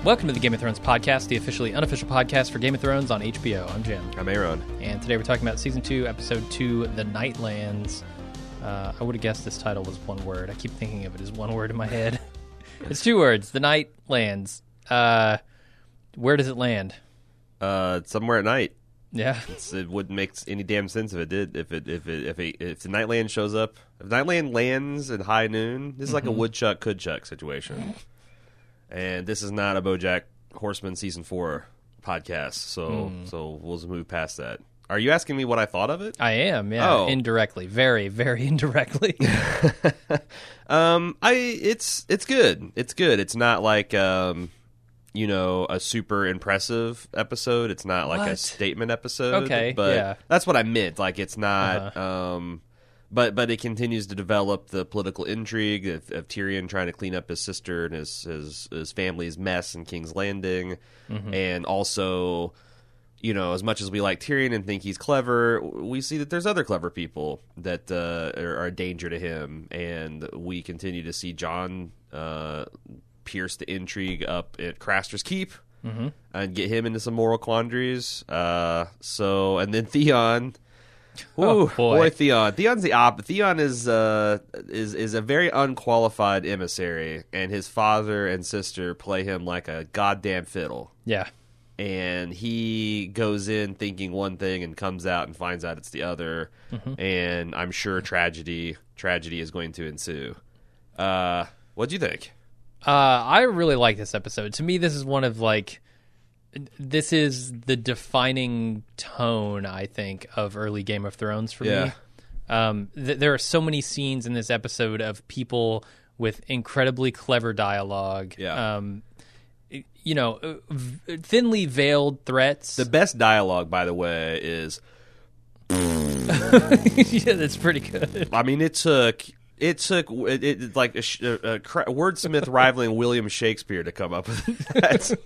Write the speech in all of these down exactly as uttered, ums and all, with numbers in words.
Welcome to the Game of Thrones podcast, the officially unofficial podcast for Game of Thrones on H B O. I'm Jim. I'm Aaron. And today we're talking about Season two, Episode two, The Nightlands. Uh, I would have guessed this title was one word. I keep thinking of it as one word in my head. It's two words, The Nightlands. Uh, where does it land? Uh, somewhere at night. Yeah. It's, it wouldn't make any damn sense if it did. If it if it if, it, if the Nightland shows up, if Nightland lands at high noon, this is like mm-hmm. a woodchuck coodchuck situation. And this is not a BoJack Horseman season four podcast, so mm. so we'll just move past that. Are you asking me what I thought of it? I am, yeah, oh. indirectly, very, very indirectly. um, I it's it's good. It's good. It's not like um, you know, a super impressive episode. It's not like what? a statement episode. Okay, but yeah. that's what I meant. Like it's not. Uh-huh. Um, But but it continues to develop the political intrigue of, of Tyrion trying to clean up his sister and his his, his family's mess in King's Landing, mm-hmm. and also, you know, as much as we like Tyrion and think he's clever, we see that there's other clever people that uh, are, are a danger to him, and we continue to see Jon uh, pierce the intrigue up at Craster's Keep mm-hmm. and get him into some moral quandaries. Uh, so and then Theon. Ooh, oh, boy. boy, Theon. Theon's the op. Theon is uh is is a very unqualified emissary, and his father and sister play him like a goddamn fiddle. Yeah, and he goes in thinking one thing and comes out and finds out it's the other. Mm-hmm. And I'm sure tragedy tragedy is going to ensue. Uh, what'd you think? Uh, I really like this episode. To me, this is one of like. This is the defining tone, I think, of early Game of Thrones for yeah. me. Um, th- there are so many scenes in this episode of people with incredibly clever dialogue. Yeah. Um, you know, v- thinly veiled threats. The best dialogue, by the way, is... yeah, that's pretty good. I mean, it took... It took it, it like a, a, a wordsmith rivaling William Shakespeare to come up with that.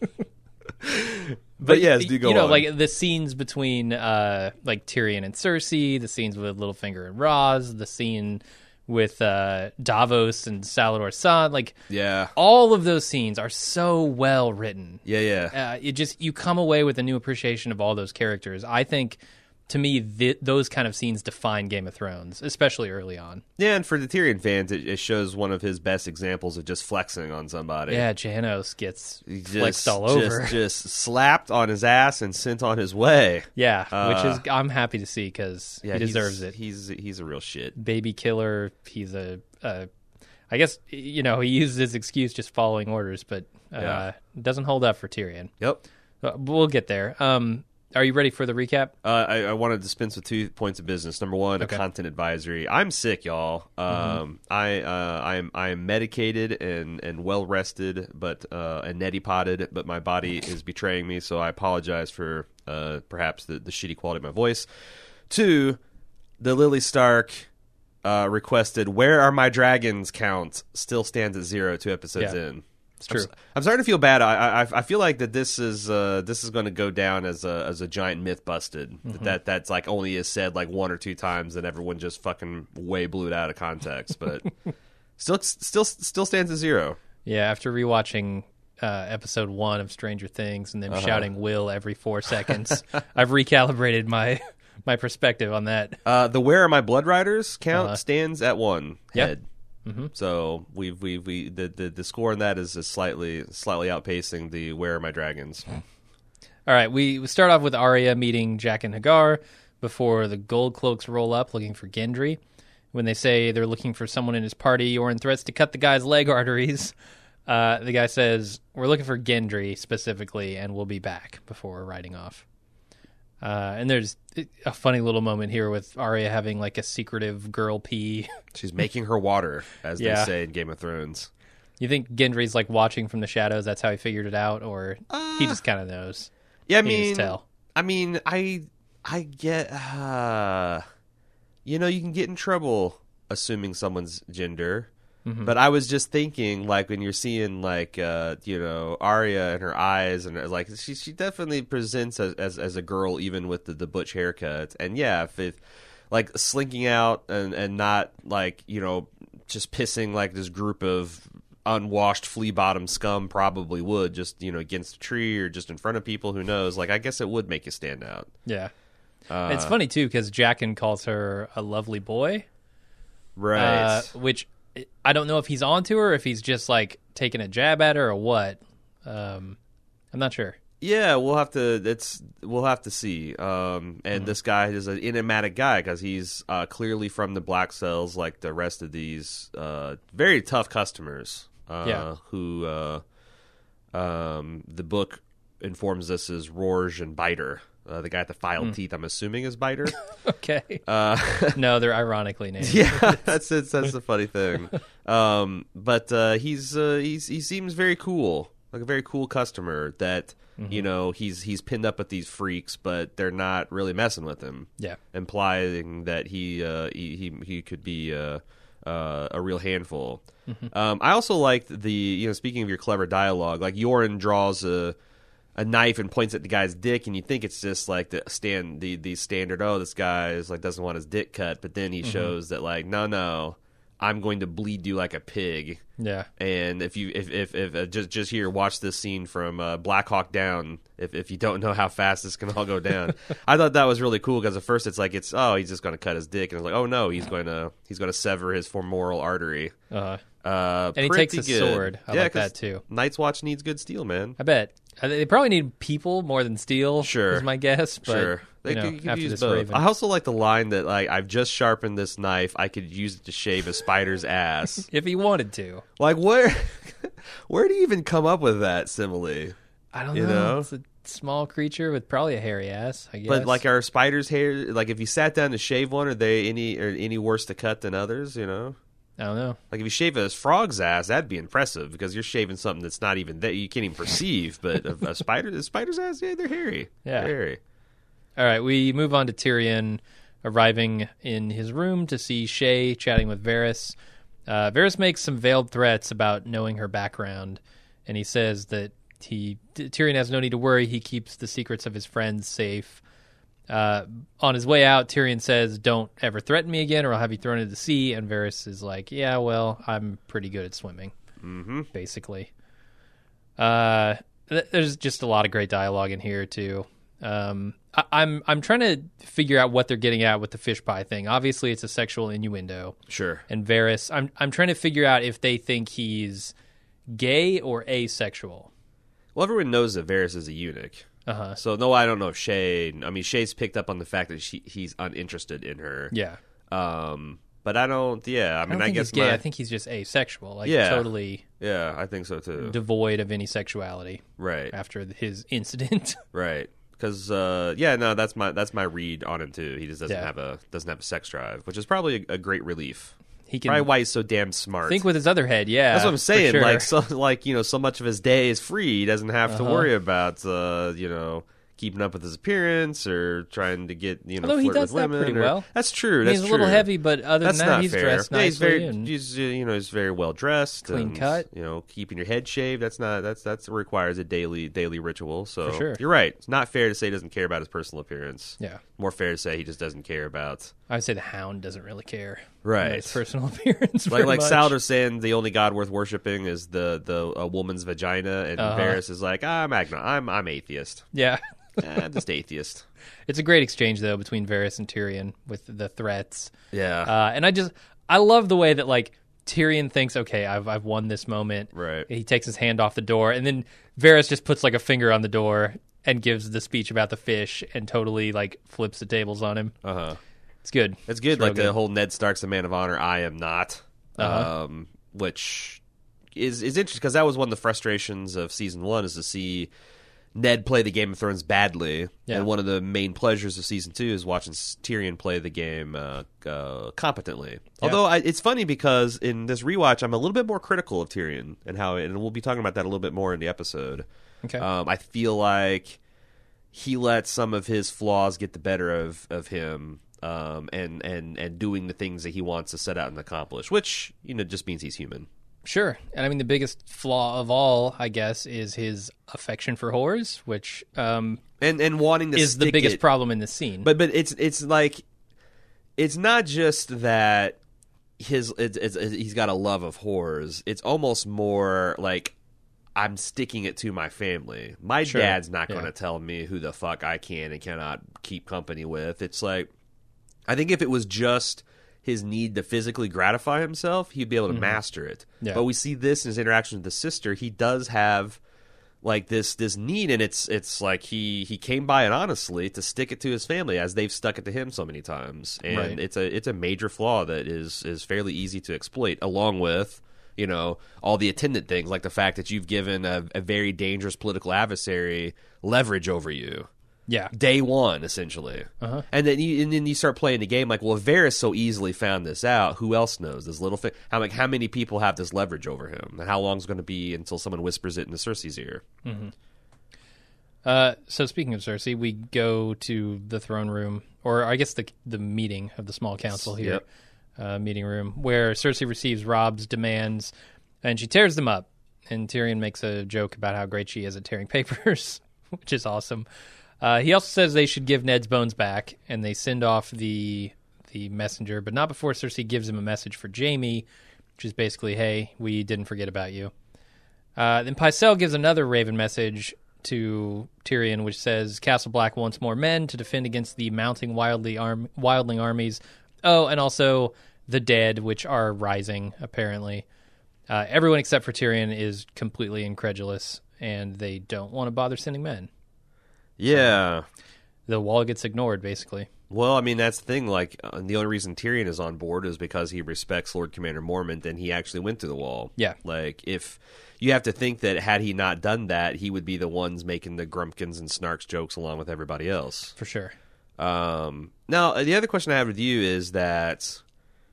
But, but yes, do go you know, on. like the scenes between uh, like Tyrion and Cersei, the scenes with Littlefinger and Ros, the scene with uh, Davos and Salladhor Saan, like yeah, all of those scenes are so well written. Yeah, yeah. Uh, it just you come away with a new appreciation of all those characters. I think. To me, th- those kind of scenes define Game of Thrones, especially early on. Yeah, and for the Tyrion fans, it, it shows one of his best examples of just flexing on somebody. Yeah, Janos gets just, flexed all over. Just, just slapped on his ass and sent on his way. Yeah, uh, which is I'm happy to see because yeah, he deserves he's, it. He's he's a real shit. Baby killer. He's a, a I guess, you know, he uses his excuse just following orders, but uh, yeah. doesn't hold up for Tyrion. Yep. But we'll get there. Um, Are you ready for the recap? Uh, I, I want to dispense with two points of business. Number one, okay. a content advisory. I'm sick, y'all. Um, mm-hmm. I uh, I'm I'm medicated and, and well rested, but uh, and neti potted, but my body is betraying me. So I apologize for uh, perhaps the, the shitty quality of my voice. Two, the Lily Stark uh, requested "Where are my dragons?" count still stands at zero. Two episodes yeah. in. It's true. I'm, I'm starting to feel bad. I I, I feel like that this is uh, this is going to go down as a as a giant myth busted. Mm-hmm. That that's like only is said like one or two times, and everyone just fucking way blew it out of context. But still still still stands at zero. Yeah, after rewatching uh, episode one of Stranger Things and then uh-huh. shouting "Will" every four seconds, I've recalibrated my my perspective on that. Uh, the "Where are my blood riders?" count uh-huh. stands at one yep. head. Mm-hmm. So we've we we the, the the score in that is, is slightly slightly outpacing the "Where are my dragons?" All right, we, we start off with Arya meeting Jack and Hagar before the Gold Cloaks roll up looking for Gendry. When they say they're looking for someone in his party or in threats to cut the guy's leg arteries, uh, the guy says, "We're looking for Gendry specifically, and we'll be back," before riding off. Uh, and there's a funny little moment here with Arya having like a secretive girl pee. She's making her water, as yeah. they say in Game of Thrones. You think Gendry's like watching from the shadows? That's how he figured it out, or uh, he just kind of knows? Yeah, I he mean, can tell. I mean, I, I get, uh, you know, you can get in trouble assuming someone's gender. Mm-hmm. But I was just thinking, like, when you're seeing, like, uh, you know, Arya and her eyes, and like, she she definitely presents as as, as a girl, even with the, the butch haircut. And yeah, if it, like, slinking out and, and not, like, you know, just pissing, like, this group of unwashed flea bottom scum probably would, just, you know, against a tree or just in front of people, who knows. Like, I guess it would make you stand out. Yeah. Uh, it's funny, too, because Jaqen calls her a lovely boy. Right. Uh, which I don't know if he's onto her, or if he's just, like, taking a jab at her or what. Um, I'm not sure. Yeah, we'll have to. It's we'll have to see. Um, and Mm-hmm. this guy is an enigmatic guy because he's uh, clearly from the Black Cells, like the rest of these uh, very tough customers. Uh, Yeah. Who uh, um, the book informs us is Rorge and Biter. Uh, the guy with the filed Mm. teeth, I'm assuming, is Biter. Okay. Uh, No, they're ironically named. yeah, that's it. That's the funny thing. Um, but uh, he's uh, he's he seems very cool, like a very cool customer that. Mm-hmm. You know, he's he's pinned up with these freaks, but they're not really messing with him. Yeah. Implying that he uh, he, he he could be uh, uh, a real handful. Mm-hmm. Um, I also liked the you know speaking of your clever dialogue, like Yoren draws a a knife and points at the guy's dick, and you think it's just like the stand the the standard. Oh, this guy is like doesn't want his dick cut, but then he Mm-hmm. shows that like no no, I'm going to bleed you like a pig. Yeah. And if you if if, if uh, just just here, watch this scene from uh, Black Hawk Down. If if you don't know how fast this can all go down, I thought that was really cool because at first it's like it's oh he's just going to cut his dick, and it's like oh no he's going to he's going to sever his femoral artery. Uh, Uh, and he pretty takes a good. sword. I yeah, like 'cause that too. Night's Watch needs good steel, man. I bet. Uh, They probably need people more than steel. Sure. Is my guess. But, Sure, they you know, could, could after use this both. Raven. I also like the line that like I've just sharpened this knife. I could use it to shave a spider's ass. If he wanted to. Like where where do you even come up with that simile? I don't You know. know? It's a small creature with probably a hairy ass, I guess. But like, are spiders' hair like if you sat down to shave one, are they any are any worse to cut than others? You know, I don't know. like if you shave a frog's ass, that'd be impressive because you're shaving something that's not even that you can't even perceive. But a, a spider, a spider's ass, yeah, they're hairy. Yeah. They're hairy. All right, we move on to Tyrion arriving in his room to see Shay chatting with Varys. Uh, Varys makes some veiled threats about knowing her background, and he says that he Tyrion has no need to worry. He keeps the secrets of his friends safe. Uh, on his way out, Tyrion says, "Don't ever threaten me again, or I'll have you thrown into the sea." And Varys is like, "Yeah, well, I'm pretty good at swimming." Mm-hmm. Basically. Uh, th- there's just a lot of great dialogue in here too. Um, I- I'm I'm trying to figure out what they're getting at with the fish pie thing. Obviously, it's a sexual innuendo. Sure. And Varys, I'm I'm trying to figure out if they think he's gay or asexual. Well, everyone knows that Varys is a eunuch. Uh huh. So no, I don't know if Shay. I mean, Shay's picked up on the fact that she he's uninterested in her. Yeah. Um, but I don't. Yeah, I I mean, don't I, think guess he's gay. my- I think he's just asexual. Like Yeah. totally yeah, I think so too. devoid of any sexuality right. after his incident. Right. Because uh, yeah, no, that's my that's my read on him too. He just doesn't Yeah. have a doesn't have a sex drive, which is probably a, a great relief. He can Probably why he's so damn smart. think with his other head. Yeah, that's what I'm for saying. sure. Like so, like you know, so much of his day is free. He doesn't have to Uh-huh. worry about uh, you know keeping up with his appearance or trying to get you know Although he flirt does with that women. pretty or- well. That's true. I mean, That's he's a true. little heavy, but other That's than that, not he's fair. dressed Yeah, nicely. he's very, and he's uh, you know, he's very well dressed, Clean and, cut. You know, keeping your head shaved. That's not that's that's requires a daily daily ritual. So For sure. you're right. It's not fair to say he doesn't care about his personal appearance. yeah, More fair to say he just doesn't care about I would say the Hound doesn't really care. Right. about his personal appearance. like very like much. Salder saying the only god worth worshiping is the the a woman's vagina, and Uh-huh. Varys is like I'm agno- I'm I'm atheist. Yeah, Eh, I'm just atheist. it's a great exchange though between Varys and Tyrion with the threats. Yeah. Uh, and I just I love the way that like Tyrion thinks, okay, I've I've won this moment. Right. He takes his hand off the door, and then Varys just puts like a finger on the door and gives the speech about the fish, and totally like flips the tables on him. Uh huh. It's good. It's good. real like the whole Ned Stark's a man of honor. I am not. Uh-huh. Um, which is is interesting because that was one of the frustrations of season one is to see Ned play the Game of Thrones badly, Yeah. and one of the main pleasures of season two is watching Tyrion play the game uh, uh, competently. Although I, it's funny because in this rewatch, I'm a little bit more critical of Tyrion and how, and we'll be talking about that a little bit more in the episode. Okay. Um, I feel like he lets some of his flaws get the better of of him, um, and and and doing the things that he wants to set out and accomplish, which you know just means he's human. Sure. And I mean, the biggest flaw of all, I guess, is his affection for whores, which um, And and wanting to is the stick biggest it- problem in this scene. But but it's it's like it's not just that his it's, it's, he's got a love of horrors. It's almost more like I'm sticking it to my family. My Sure. dad's not going to Yeah. tell me who the fuck I can and cannot keep company with. It's like, I think if it was just his need to physically gratify himself, he'd be able to master it. Yeah. But we see this in his interaction with the sister. He does have like this this need, and it's it's like he he came by it honestly to stick it to his family as they've stuck it to him so many times. And Right. it's a it's a major flaw that is is fairly easy to exploit, along with, you know, all the attendant things, like the fact that you've given a, a very dangerous political adversary leverage over you. Yeah. Day one, essentially. Uh-huh. And then you and then you start playing the game like, well, if Varys so easily found this out, who else knows? This little thing. How like how many people have this leverage over him? And how long is it going to be until someone whispers it into Cersei's ear? Uh, so speaking of Cersei, we go to the throne room, or I guess the the meeting of the small council here, Yep. uh, meeting room, where Cersei receives Robb's demands, and she tears them up. And Tyrion makes a joke about how great she is at tearing papers, which is awesome. Uh, he also says they should give Ned's bones back, and they send off the the messenger, but not before Cersei gives him a message for Jaime, which is basically, "Hey, we didn't forget about you." Uh, then Pycelle gives another Raven message to Tyrion, which says, "Castle Black wants more men to defend against the mounting wildly arm- wildling armies. Oh, and also the dead, which are rising, apparently." Uh, everyone except for Tyrion is completely incredulous, and they don't want to bother sending men. Yeah. The wall gets ignored, basically. Well, I mean, that's the thing. Like, uh, the only reason Tyrion is on board is because he respects Lord Commander Mormont, and he actually went to the wall. Yeah. Like, if you have to think that had he not done that, he would be the ones making the Grumpkins and Snarks jokes along with everybody else. For sure. Um, now, the other question I have with you is that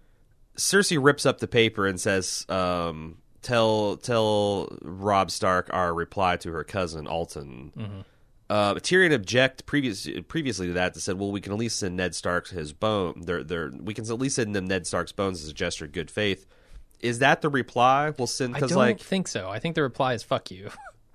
Cersei rips up the paper and says, um, "Tell tell Robb Stark our reply to her cousin Alton." Mm-hmm. Uh, Tyrion object previous, previously to that. That said, well, we can at least send Ned Stark his bone. They're, they're, we can at least send them Ned Stark's bones as a gesture of good faith. Is that the reply? We'll send I because don't like think so. I think the reply is "fuck you."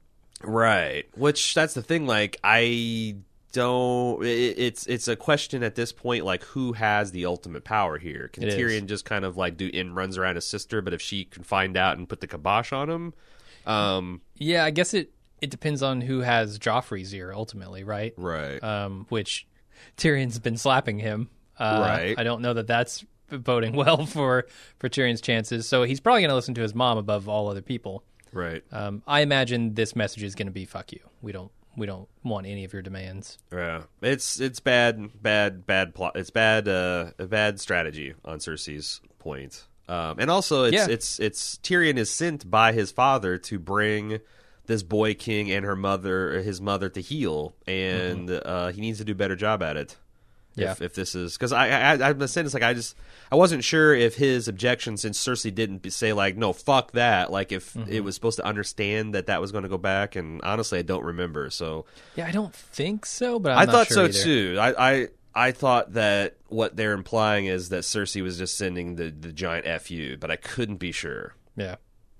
right, which that's the thing. Like I don't. It, it's it's a question at this point. Like who has the ultimate power here? Can It is. Tyrion just kind of like do in runs around his sister? But if she can find out and put the kibosh on him, um, Yeah, I guess it, it depends on who has Joffrey's ear, ultimately, right? right. Um, which Tyrion's been slapping him. Uh, Right. I don't know that that's boding well for, for Tyrion's chances. So he's probably going to listen to his mom above all other people. Right. Um, I imagine this message is going to be "fuck you." We don't we don't want any of your demands. Yeah, it's it's bad, bad, bad plot. It's bad, uh, a bad strategy on Cersei's point. Um, and also, it's Yeah. it's it's Tyrion is sent by his father to bring this boy king and her mother, his mother, to heal, and uh, he needs to do a better job at it. Yeah. If, if this is because I, I I'm saying it's like I just I wasn't sure if his objection, since Cersei didn't say like no fuck that, like if it was supposed to understand that that was going to go back, and honestly I don't remember. So Yeah, I don't think so, but I'm I not thought sure so either. too. I, I I thought that what they're implying is that Cersei was just sending the the giant F U, but I couldn't be sure. Yeah.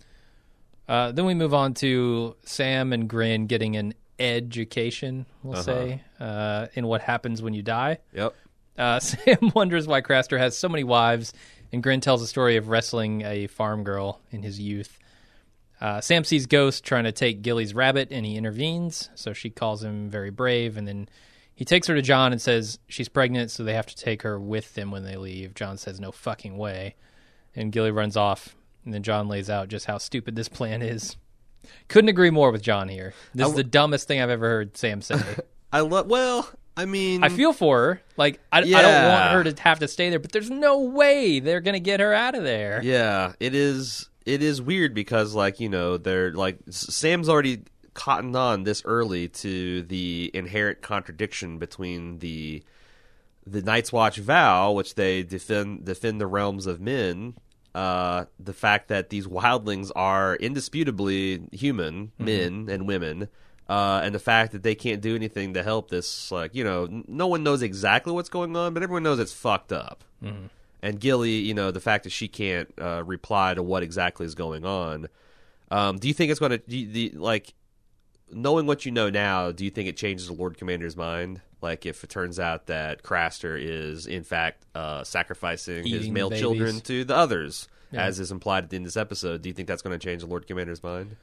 Uh, then we move on to Sam and Grin getting an education, we'll Uh-huh. say, uh, in what happens when you die. Yep. Uh, Sam wonders why Craster has so many wives, and Grin tells a story of wrestling a farm girl in his youth. Uh, Sam sees Ghost trying to take Gilly's rabbit, and he intervenes, so she calls him very brave, and then he takes her to Jon and says she's pregnant, so they have to take her with them when they leave. Jon says no fucking way, and Gilly runs off, and then Jon lays out just how stupid this plan is. Couldn't agree more with Jon here. This I is w- the dumbest thing I've ever heard Sam say. I love. Well, I mean, I feel for her. Like, I, I don't Yeah. want her to have to stay there, but there's no way they're going to get her out of there. yeah, it is. It is weird because, like, you know, they're like Sam's already cottoned on this early to the inherent contradiction between the the Night's Watch vow, which they defend defend the realms of men. Uh, the fact that these wildlings are indisputably human men and women, uh, and the fact that they can't do anything to help this, like, you know, n- no one knows exactly what's going on, but everyone knows it's fucked up. Mm-hmm. And Gilly, you know, the fact that she can't uh, reply to what exactly is going on. Um, do you think it's going to, like, knowing what you know now, do you think it changes the Lord Commander's mind? Like if it turns out that Craster is in fact uh, sacrificing his Eating male the children babies. to the others, Yeah. as is implied in this episode, do you think that's going to change the Lord Commander's mind?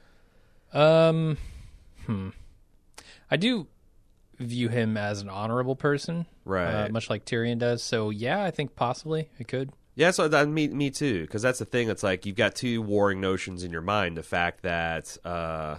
Um, hmm. I do view him as an honorable person, Right. Uh, much like Tyrion does. So yeah, I think possibly it could. Yeah, so that, me, me too, because that's the thing. It's like you've got two warring notions in your mind. The fact that uh,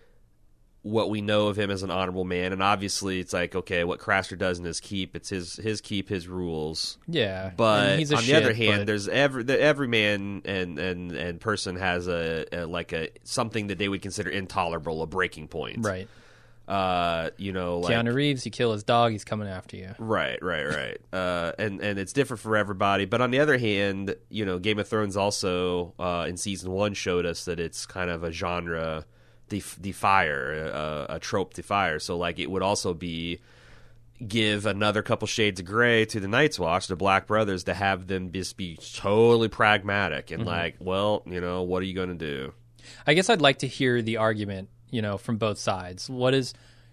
what we know of him as an honorable man, and obviously it's like, okay, what Craster does in his keep, it's his his keep, his rules. Yeah, But and he's a on shit, the other hand, but- there's every the, every man and, and, and person has a, a like a something that they would consider intolerable, a breaking point. right. Uh, you know, like Keanu Reeves, you kill his dog, he's coming after you. Right, right, right. uh, and and it's different for everybody. But on the other hand, you know, Game of Thrones also uh, in season one showed us that it's kind of a genre def- defier, uh, a trope defier. So like it would also be give another couple shades of gray to the Night's Watch, the Black Brothers, to have them just be totally pragmatic and like, well, you know, what are you going to do? I guess I'd like to hear the argument, you know, from both sides. What is,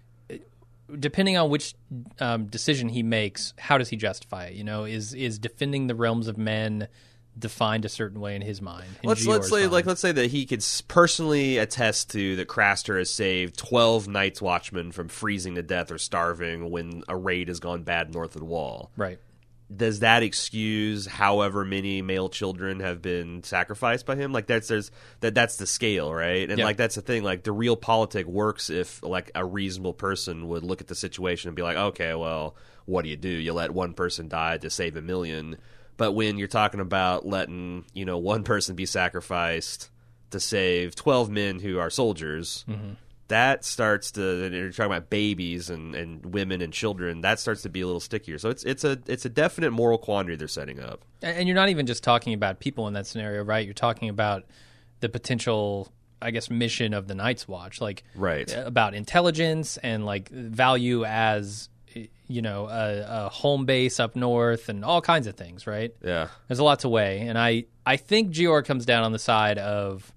depending on which um, decision he makes, how does he justify it? You know, is is defending the realms of men defined a certain way in his mind? In Let's let's Gior's say mind? like let's say that he could s- personally attest to that Craster has saved twelve Night's Watchmen from freezing to death or starving when a raid has gone bad north of the Wall. right. Does that excuse however many male children have been sacrificed by him? Like that's there's that that's the scale, right? And Yeah. like that's the thing. Like the real politic works if like a reasonable person would look at the situation and be like, okay, well, what do you do? You let one person die to save a million. But when you're talking about letting, you know, one person be sacrificed to save twelve men who are soldiers, Mm-hmm. that starts to, and you're talking about babies and, and women and children, that starts to be a little stickier. So it's it's a it's a definite moral quandary they're setting up. And and you're not even just talking about people in that scenario, right? You're talking about the potential, I guess, mission of the Night's Watch, like Right. about intelligence and like value as, you know, a, a home base up north and all kinds of things, right? Yeah. There's a lot to weigh, and I I think Gior comes down on the side of,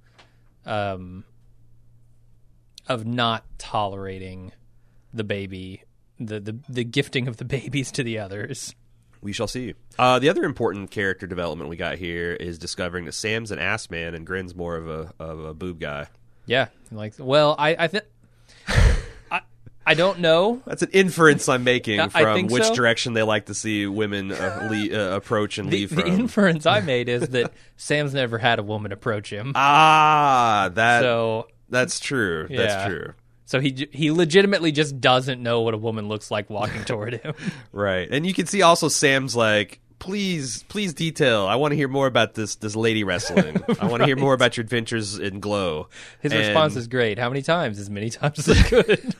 um, of not tolerating the baby, the the the gifting of the babies to the others. We shall see. Uh, the other important character development we got here is discovering that Sam's an ass man and Grin's more of a of a boob guy. Yeah, like well, I I think I I don't know. That's an inference I'm making I- I from think which so. direction they like to see women uh, le- uh, approach and The, leave the from. inference I made is that Sam's never had a woman approach him, ah, that so that's true. Yeah. That's true. so he he legitimately just doesn't know what a woman looks like walking toward him. Right. And you can see also Sam's like, please, please detail. I want to hear more about this this lady wrestling. I want to hear more about your adventures in Glow. His And- response is great. How many times? As many times as I could.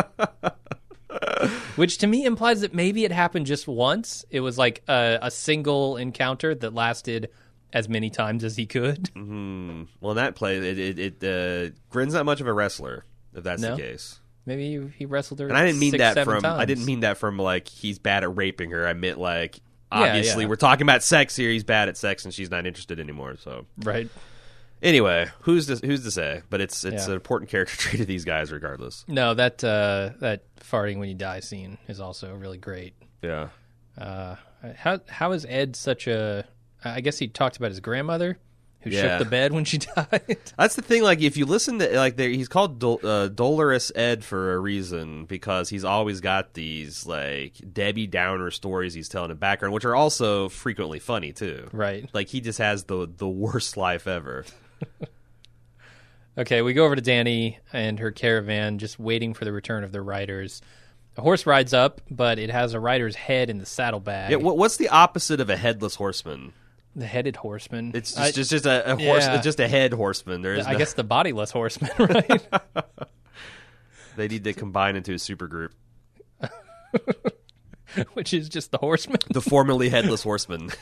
Which to me implies that maybe it happened just once. It was like a, a single encounter that lasted as many times as he could. Hmm. Well, in that play, it, it, it uh, Grin's not much of a wrestler, if that's No? the case. Maybe he, he wrestled her. And I didn't mean six, that seven from. times. I didn't mean that from like he's bad at raping her. I meant like Yeah, obviously yeah. we're talking about sex here. He's bad at sex, and she's not interested anymore. So right. anyway, who's to, who's to say? But it's it's Yeah. an important character trait of these guys, regardless. No, that uh, that farting when you die scene is also really great. Yeah. Uh, how how is Ed such a? I guess he talked about his grandmother who Yeah. shook the bed when she died. That's the thing. Like, if you listen to like, there, he's called Dol- uh, Dolorous Ed for a reason because he's always got these like Debbie Downer stories he's telling in the background, which are also frequently funny too. Right. Like, he just has the the worst life ever. Okay, we go over to Dany and her caravan, just waiting for the return of the riders. A horse rides up, but it has a rider's head in the saddlebag. Yeah. What, what's the opposite of a headless horseman? The headed horseman. It's just I, just, just a, a horse, Yeah. just a head horseman. There is I no, guess the bodiless horseman, right? they need to combine into a super group. Which is just the horseman. The formerly headless horseman.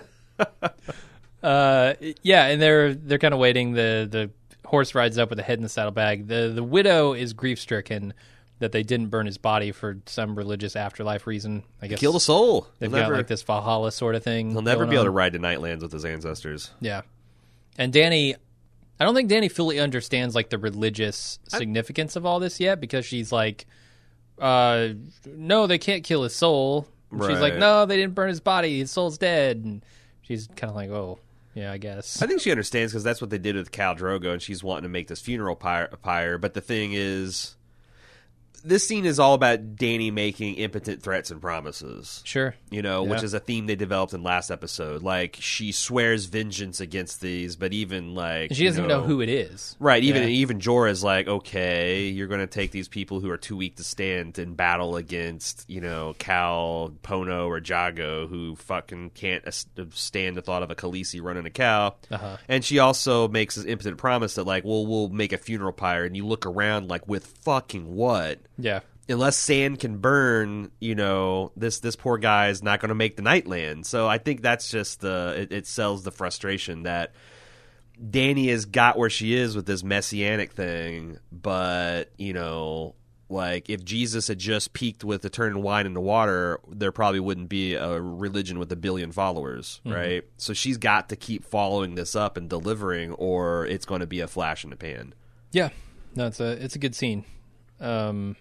Uh, yeah, and they're they're kind of waiting. The the horse rides up with the head in the saddlebag. The the widow is grief stricken that they didn't burn his body for some religious afterlife reason. I guess Kill the soul. they've He'll got never, like this Valhalla sort of thing. he'll never going be able to on. ride to Nightlands with his ancestors. Yeah, and Dany, I don't think Dany fully understands like the religious significance of all this yet because she's like uh, no, they can't kill his soul. And she's like, Right. no, they didn't burn his body. His soul's dead. And she's kind of like, oh, yeah, I guess. I think she understands because that's what they did with Khal Drogo, and she's wanting to make this funeral pyre. pyre. But the thing is, this scene is all about Dany making impotent threats and promises. Sure. You know, which Yeah. is a theme they developed in last episode. Like, she swears vengeance against these, but even, like... She doesn't you know, know who it is. Right, even Yeah. even Jorah's like, okay, you're going to take these people who are too weak to stand in battle against, you know, Cal, Pono, or Jago, who fucking can't as- stand the thought of a Khaleesi running a cow. Uh-huh. And she also makes this impotent promise that, like, well, we'll make a funeral pyre, and you look around, like, with fucking what? Yeah. Unless sand can burn, you know, this this poor guy is not going to make the Nightland. So I think that's just the it, it sells the frustration that Dany has got where she is with this messianic thing, but you know, like if Jesus had just peaked with the turning wine into water, there probably wouldn't be a religion with a billion followers, Mm-hmm. right? So she's got to keep following this up and delivering, or it's going to be a flash in the pan. Yeah. No, it's a, it's a good scene. Um,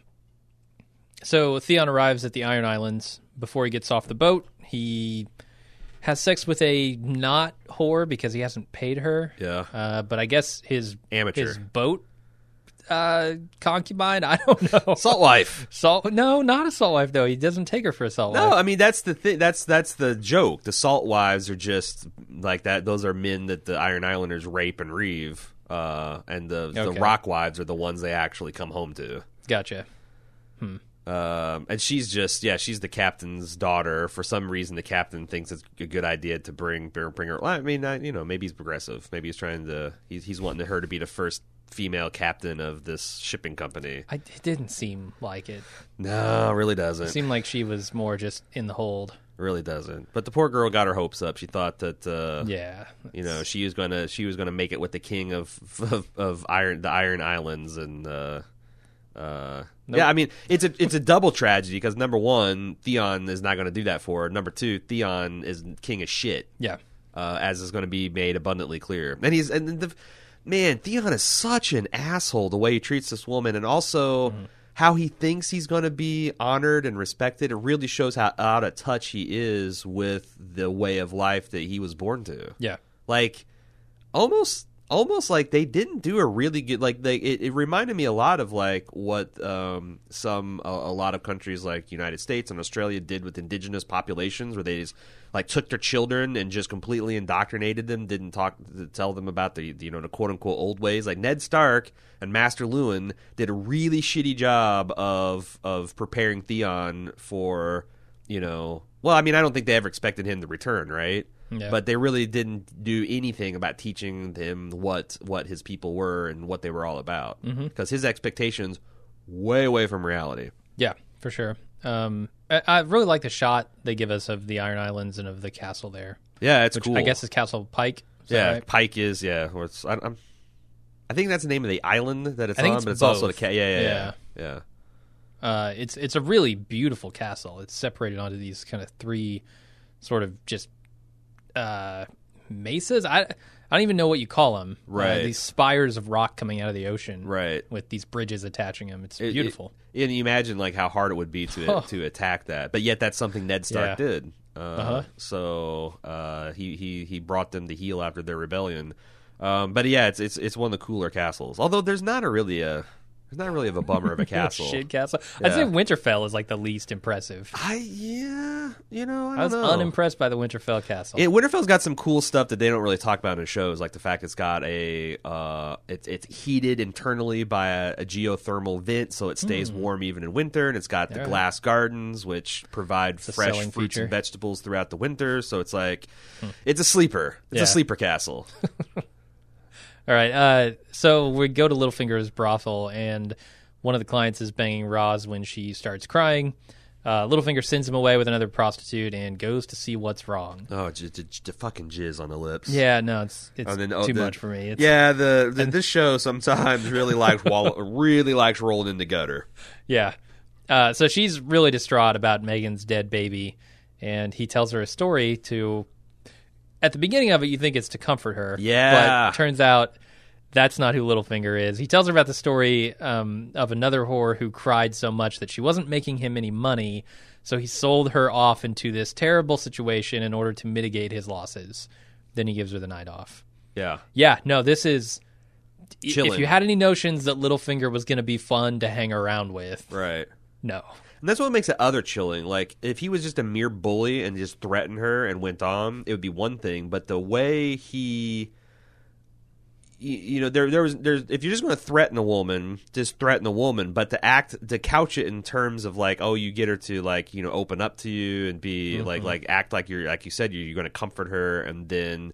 so Theon arrives at the Iron Islands. Before he gets off the boat, he has sex with a not whore because he hasn't paid her. Yeah. Uh, but I guess his Amateur. his boat uh, concubine. I don't know. Salt wife. Salt? No, not a salt wife though. He doesn't take her for a salt No, wife. I mean that's the thing. That's that's the joke. The salt wives are just like that. Those are men that the Iron Islanders rape and reeve, uh, and the the Okay. rock wives are the ones they actually come home to. Gotcha. Um, and she's just yeah, she's the captain's daughter. For some reason, the captain thinks it's a good idea to bring bring her. Well, I mean, I, you know, maybe he's progressive. Maybe he's trying to. He's he's wanting her to be the first female captain of this shipping company. I, it didn't seem like it. No, it really doesn't. It seemed like she was more just in the hold. Really doesn't. But the poor girl got her hopes up. She thought that. Uh, Yeah. You know, she was gonna she was gonna make it with the king of of, of Iron the Iron Islands, and uh, uh, Nope. yeah, I mean it's a it's a double tragedy because number one, Theon is not going to do that for her. Number two, Theon is king of shit, Yeah. uh, as is going to be made abundantly clear. And he's and the man, Theon is such an asshole the way he treats this woman, and also. Mm-hmm. How he thinks he's going to be honored and respected. It really shows how out of touch he is with the way of life that he was born to. Yeah. Like almost almost like they didn't do a really good like they it, it reminded me a lot of like what um some a, a lot of countries like United States and Australia did with indigenous populations, where they just like took their children and just completely indoctrinated them, didn't talk tell them about the you know the quote unquote old ways. Like Ned Stark and Master Lewin did a really shitty job of of preparing Theon for, you know, well, I mean, I don't think they ever expected him to return, right? Yeah. But they really didn't do anything about teaching him what what his people were and what they were all about, because his expectations way away from reality. Yeah, for sure. Um, I, I really like the shot they give us of the Iron Islands and of the castle there. Yeah, it's Which cool. I guess is Castle Pike. Is that yeah, right? Pike is yeah. Or it's, I, I'm, I think that's the name of the island that it's I think on, it's but it's also the both. ca- yeah, yeah, Yeah. yeah, yeah. Uh, it's it's a really beautiful castle. It's separated onto these kind of three sort of just uh, mesas. I I don't even know what you call them. Right. Uh, these spires of rock coming out of the ocean. Right. With these bridges attaching them. It's It- beautiful. It, and you imagine like how hard it would be to Oh. to attack that, but yet that's something Ned Stark Yeah. did. Uh, Uh-huh. So uh, he he he brought them to heel after their rebellion. Um, but yeah, it's it's it's one of the cooler castles. Although there's not a really a there's not really of a bummer of a castle. Shit castle. I'd Yeah. say Winterfell is like the least impressive. I yeah, you know I, I don't was know. unimpressed by the Winterfell castle. Yeah, Winterfell's got some cool stuff that they don't really talk about in shows, like the fact it's got a uh, it's it's heated internally by a, a geothermal vent, so it stays warm even in winter, and it's got the Yeah. glass gardens, which provide a fresh selling fruits feature. and vegetables throughout the winter. So it's like it's a sleeper. It's Yeah. a sleeper castle. All right. Uh, so we go to Littlefinger's brothel, and one of the clients is banging Roz when she starts crying. Uh, Littlefinger sends him away with another prostitute and goes to see what's wrong. Oh, j- j- j- fucking jizz on the lips. Yeah, no, it's it's And then, oh, too the- much for me. It's, Yeah, the, the this show sometimes really likes wall- really likes rolling in the gutter. yeah. Uh, so she's really distraught about Megan's dead baby, and he tells her a story to. At the beginning of it, you think it's to comfort her. Yeah. But it turns out That's not who Littlefinger is. He tells her about the story um, of another whore who cried so much that she wasn't making him any money, so he sold her off into this terrible situation in order to mitigate his losses. Then he gives her the night off. Yeah. Yeah, no, this is... Chilling. If you had any notions that Littlefinger was going to be fun to hang around with, Right. no. And that's what makes it other chilling. Like, if he was just a mere bully and just threatened her and went on, it would be one thing. But the way he... You, you know, there, there was, there's. If you're just going to threaten a woman, just threaten a woman. But to act, to couch it in terms of like, oh, you get her to like, you know, open up to you and be mm-hmm. like, like act like you're, like you said, you're, you're going to comfort her, and then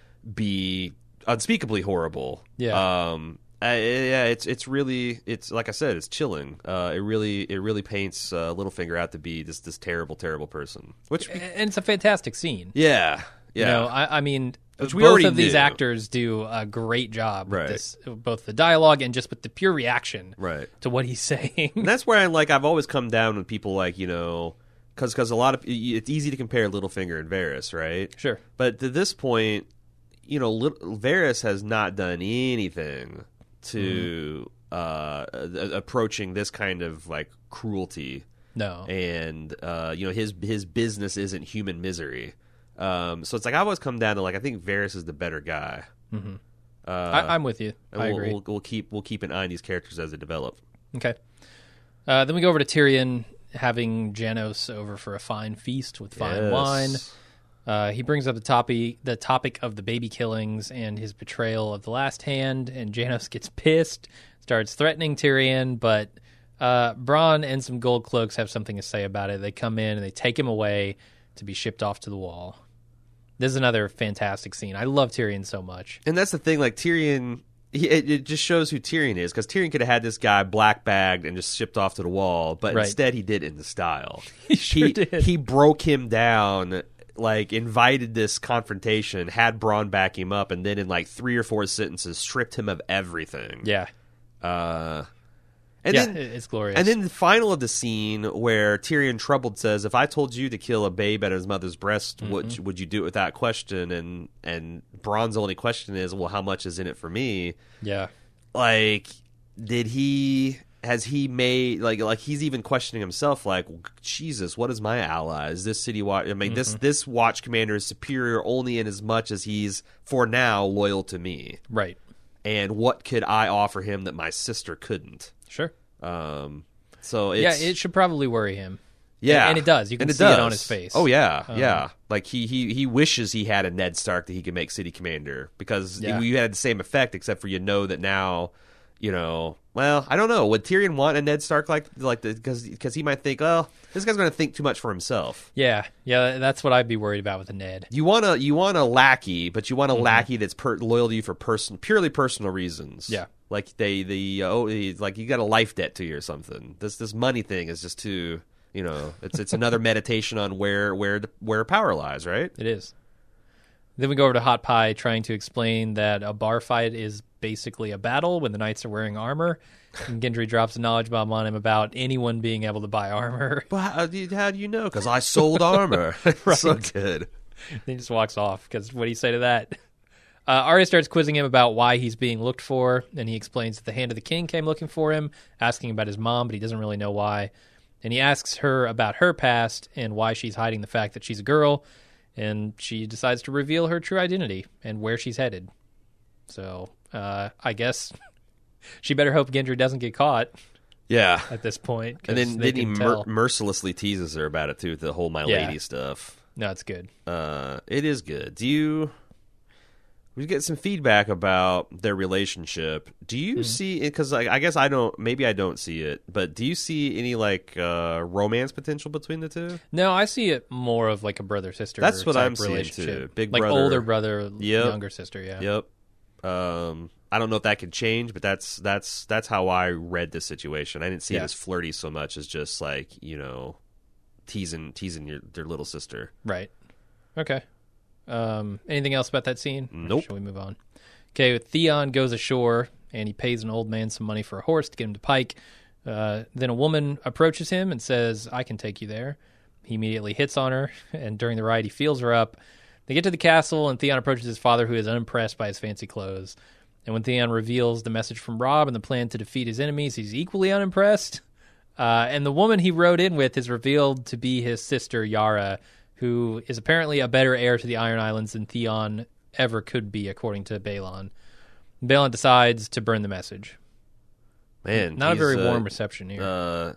be unspeakably horrible. Yeah. Um. I, yeah. It's, it's really, it's like I said, it's chilling. Uh. It really, it really paints uh, Littlefinger out to be this, this terrible, terrible person. Which, and it's a fantastic scene. Yeah. Yeah. You know, I, I mean. Which we both already of these knew. actors do a great job Right. with this, both the dialogue and just with the pure reaction Right. to what he's saying. And that's where I like. I've always come down with people like you know, because because a lot of it's easy to compare Littlefinger and Varys, right? Sure. But to this point, you know, Little, Varys has not done anything to mm. uh, a- approaching this kind of like cruelty. No. And uh, you know, his his business isn't human misery. Um, so it's like I've always come down to like I think Varys is the better guy. Mm-hmm. Uh, I, I'm with you. and I we'll, agree. We'll, we'll keep we'll keep an eye on these characters as they develop. Okay. Uh, then we go over to Tyrion having Janos over for a fine feast with fine Yes. wine. Uh, he brings up the topic, the topic of the baby killings and his betrayal of the Last Hand, and Janos gets pissed, starts threatening Tyrion, but uh, Bronn and some gold cloaks have something to say about it. They come in and they take him away to be shipped off to the wall. This is another fantastic scene. I love Tyrion so much. And that's the thing, like Tyrion, he, it, it just shows who Tyrion is, because Tyrion could have had this guy black bagged and just shipped off to the wall, but Right. instead he did it in the style. He sure he, did. He broke him down, like invited this confrontation, had Bronn back him up, and then in like three or four sentences stripped him of everything. Yeah. Uh, and yeah, then, it's glorious. And then the final of the scene where Tyrion troubled says, "If I told you to kill a babe at his mother's breast, mm-hmm. would would you do it without question?" And and Bronn's only question is, "Well, how much is in it for me?" Yeah. Like, did he? Has he made like like he's even questioning himself? Like, Jesus, what is my ally? Is this city watch? I mean, mm-hmm. this this watch commander is superior only in as much as he's for now loyal to me, right? And what could I offer him that my sister couldn't? Sure. Um. So it's, yeah, it should probably worry him. Yeah, and, and it does. You can and it see does. it on his face. Oh yeah, um, yeah. Like he, he he wishes he had a Ned Stark that he could make city commander, because Yeah. you had the same effect, except for you know that now, you know. Well, I don't know. Would Tyrion want a Ned Stark like like because because he might think, well, this guy's going to think too much for himself. Yeah, yeah. That's what I'd be worried about with a Ned. You want a you want a lackey, but you want a Mm-hmm. lackey that's per, loyal to you for person purely personal reasons. Yeah. Like they the oh he's like you got a life debt to you or something. This this money thing is just too, you know, it's it's another meditation on where where the, where power lies, right? It is. Then we go over to Hot Pie trying to explain that a bar fight is basically a battle when the knights are wearing armor. And Gendry drops a knowledge bomb on him about anyone being able to buy armor. Well, how do you, how do you know? Because I sold armor. Right. So good. He just walks off because what do you say to that? Uh, Arya starts quizzing him about why he's being looked for, and he explains that the Hand of the King came looking for him, asking about his mom, but he doesn't really know why. And he asks her about her past and why she's hiding the fact that she's a girl, and she decides to reveal her true identity and where she's headed. So uh, I guess she better hope Gendry doesn't get caught Yeah. at this point. And then, they then he can mer- tell. mercilessly teases her about it too, the whole my Yeah. lady stuff. No, it's good. Uh, it is good. Do you? We get some feedback about their relationship. Do you Mm-hmm. see? Because like, I guess I don't. Maybe I don't see it. But do you see any like uh, romance potential between the two? No, I see it more of like a brother sister. That's what type I'm seeing, relationship. too. Big like brother. older brother, Yep. younger sister. Yeah. Yep. Um, I don't know if that could change, but that's that's that's how I read this situation. I didn't see Yeah. it as flirty so much as just like you know, teasing teasing your their little sister. Right. Okay. Um, anything else about that scene? Nope. Shall we move on? Okay, Theon goes ashore, and he pays an old man some money for a horse to get him to Pike. Uh, then a woman approaches him and says, I can take you there. He immediately hits on her, and during the ride, he feels her up. They get to the castle, and Theon approaches his father, who is unimpressed by his fancy clothes. And when Theon reveals the message from Robb and the plan to defeat his enemies, he's equally unimpressed. Uh, and the woman he rode in with is revealed to be his sister, Yara, who is apparently a better heir to the Iron Islands than Theon ever could be, according to Balon. Balon decides to burn the message. Man, not a very uh, warm reception here. Uh,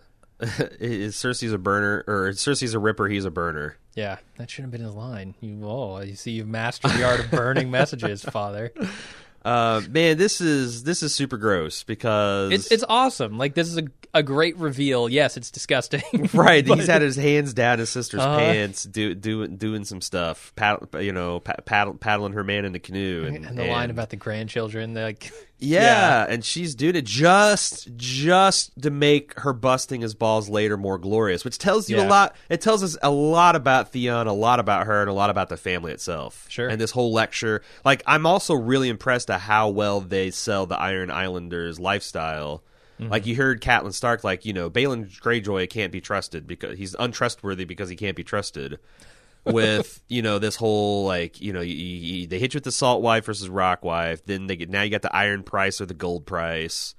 is Cersei's a burner, or Cersei's a ripper? He's a burner. Yeah, that shouldn't have been his line. You, oh, you see, you've mastered the art of burning messages, father. Uh, man, this is this is super gross because it's it's awesome. Like, this is a a great reveal. Yes, it's disgusting. Right, but... he's had his hands down his sister's uh-huh. pants, do, do, doing some stuff, paddle, you know, paddle, paddling her man in the canoe, and, and the and, line about the grandchildren, like, yeah, yeah, and she's doing it just just to make her busting his balls later more glorious, which tells you yeah. a lot. It tells us a lot about Theon, a lot about her, and a lot about the family itself. Sure. And this whole lecture, like, I'm also really impressed at how well they sell the Iron Islanders lifestyle. Mm-hmm. Like, you heard Catelyn Stark, like, you know, Balon Greyjoy can't be trusted because he's untrustworthy because he can't be trusted. With, you know, this whole, like, you know, you, you, they hit you with the salt wife versus rock wife. Then they get, now you got the iron price or the gold price.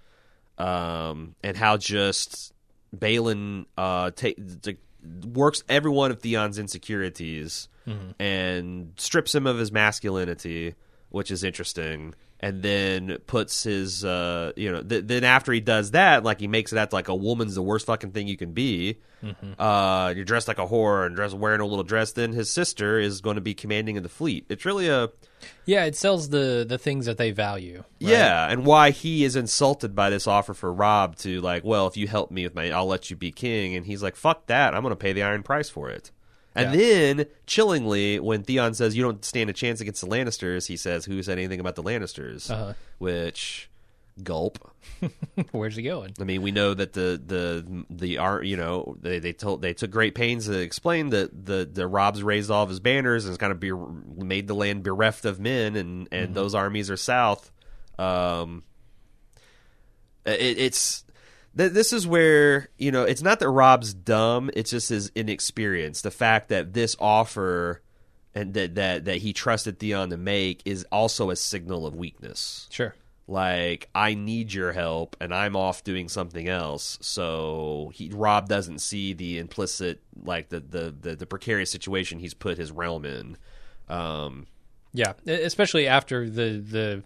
Um, and how just Balon uh, take, t- works every one of Theon's insecurities mm-hmm. and strips him of his masculinity, which is interesting. And then puts his, uh, you know, th- then after he does that, like, he makes it out to, like, a woman's the worst fucking thing you can be. Mm-hmm. Uh, you're dressed like a whore and dressed wearing a little dress. Then his sister is going to be commanding of the fleet. It's really a, yeah, it sells the the things that they value. Right? Yeah, and why he is insulted by this offer for Robb to, like, well, if you help me with my, I'll let you be king. And he's like, fuck that, I'm going to pay the iron price for it. And yeah. then, chillingly, when Theon says, you don't stand a chance against the Lannisters, he says, who said anything about the Lannisters? Uh-huh. Which, gulp. Where's he going? I mean, we know that the, the, the art, you know, they they told they took great pains to explain that the, the Robb's raised all of his banners and has kind of be, made the land bereft of men, and, and mm-hmm. those armies are south. Um, it, it's... This is where, you know, it's not that Robb's dumb, it's just his inexperience. The fact that this offer and that, that, that he trusted Theon to make is also a signal of weakness. Sure. Like, I need your help, and I'm off doing something else. So he, Robb doesn't see the implicit, like, the, the, the, the precarious situation he's put his realm in. Um, yeah, especially after the... the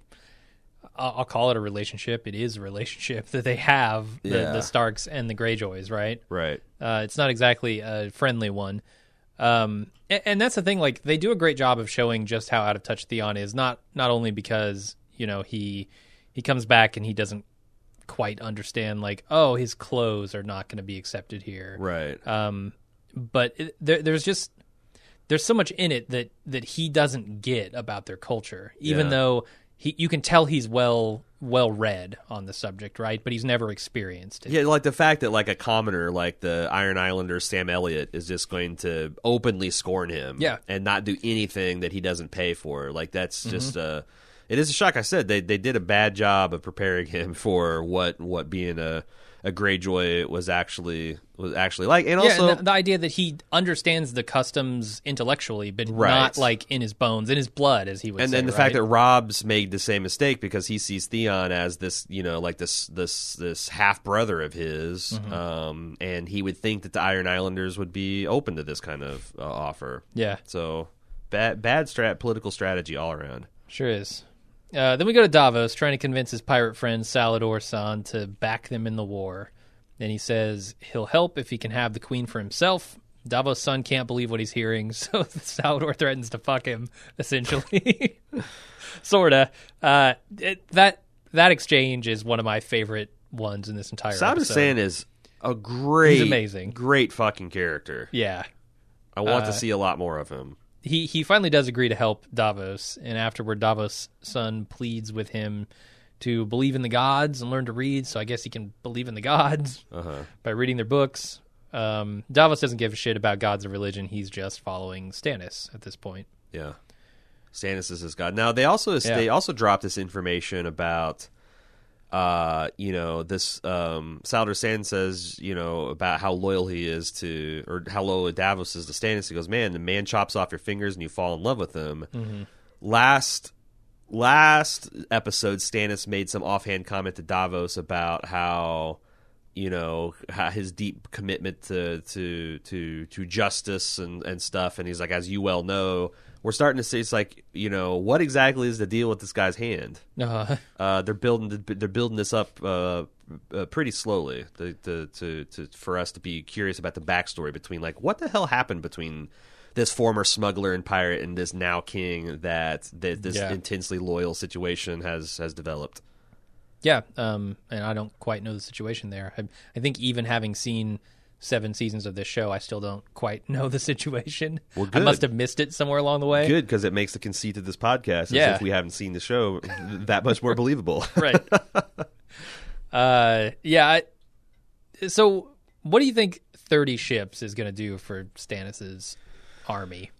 I'll call it a relationship. It is a relationship that they have, the, yeah. the Starks and the Greyjoys, right? Right. Uh, it's not exactly a friendly one. Um, and, and that's the thing, like, they do a great job of showing just how out of touch Theon is, not not only because, you know, he he comes back and he doesn't quite understand, like, oh, his clothes are not going to be accepted here. Right. Um, but it, there, there's just, there's so much in it that, that he doesn't get about their culture, even yeah. though... He, you can tell he's well well read on the subject, right? But he's never experienced it. Yeah, like the fact that, like, a commoner like the Iron Islander Sam Elliott is just going to openly scorn him, yeah. and not do anything that he doesn't pay for. Like, that's just mm-hmm. uh it is a shock. I said they they did a bad job of preparing him for what what being a a Greyjoy was actually was actually like, and also yeah, and the, the idea that he understands the customs intellectually, but right. not like in his bones, in his blood, as he would and say. then the right? fact that Robb's made the same mistake because he sees Theon as this, you know, like this this this half brother of his, mm-hmm. um, and he would think that the Iron Islanders would be open to this kind of uh, offer. Yeah. So bad bad strat political strategy all around. Sure is. Uh, then we go to Davos, trying to convince his pirate friend Salador San to back them in the war. And he says he'll help if he can have the queen for himself. Davos' son can't believe what he's hearing, so Salador threatens to fuck him, essentially. Sorta. Uh, it, that that exchange is one of my favorite ones in this entire Salador episode. San is a great, he's amazing. great fucking character. Yeah. I want uh, to see a lot more of him. He he finally does agree to help Davos, and afterward Davos' son pleads with him to believe in the gods and learn to read, so I guess he can believe in the gods uh-huh. by reading their books. Um, Davos doesn't give a shit about gods or religion. He's just following Stannis at this point. Yeah. Stannis is his god. Now, they also yeah. they also dropped this information about... Uh, you know, this um, Salador San says, you know, about how loyal he is to, or how loyal Davos is to Stannis. He goes, man, the man chops off your fingers and you fall in love with him. Mm-hmm. Last last episode, Stannis made some offhand comment to Davos about how, you know, how his deep commitment to to to, to justice and, and stuff. And he's like, as you well know, we're starting to see, it's like, you know, what exactly is the deal with this guy's hand? Uh-huh. Uh, they're building they're building this up uh, uh, pretty slowly to, to, to, to for us to be curious about the backstory between, like, what the hell happened between this former smuggler and pirate and this now king that, that this Yeah. intensely loyal situation has has developed. Yeah, um, and I don't quite know the situation there. I, I think even having seen seven seasons of this show, I still don't quite know the situation. Well, I good. must have missed it somewhere along the way. Good, because it makes the conceit of this podcast as Yeah. if we haven't seen the show that much more believable. Right. uh, yeah. I, so, what do you think thirty ships is going to do for Stannis's army?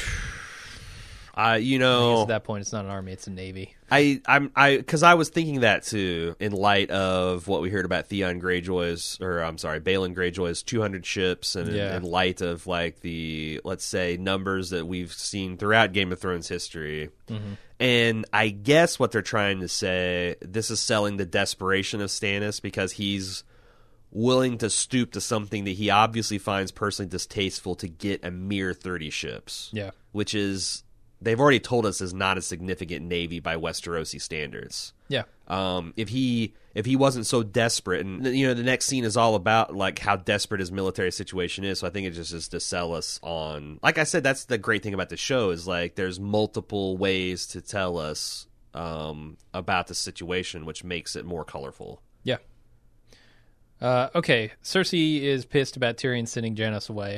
Uh, you I guess know, at that point, it's not an army; it's a navy. I, I'm, I, because I was thinking that too, in light of what we heard about Theon Greyjoy's, or I'm sorry, Balon Greyjoy's two hundred ships, and in, Yeah. in light of like the, let's say, numbers that we've seen throughout Game of Thrones history. Mm-hmm. And I guess what they're trying to say, this is selling the desperation of Stannis because he's willing to stoop to something that he obviously finds personally distasteful to get a mere thirty ships. Yeah. Which is, they've already told us, is not a significant navy by Westerosi standards. Yeah. Um, if he if he wasn't so desperate, and you know, the next scene is all about like how desperate his military situation is. So I think it just is to sell us on. Like I said, that's the great thing about the show is like there's multiple ways to tell us um, about the situation, which makes it more colorful. Yeah. Uh, okay, Cersei is pissed about Tyrion sending Janos away,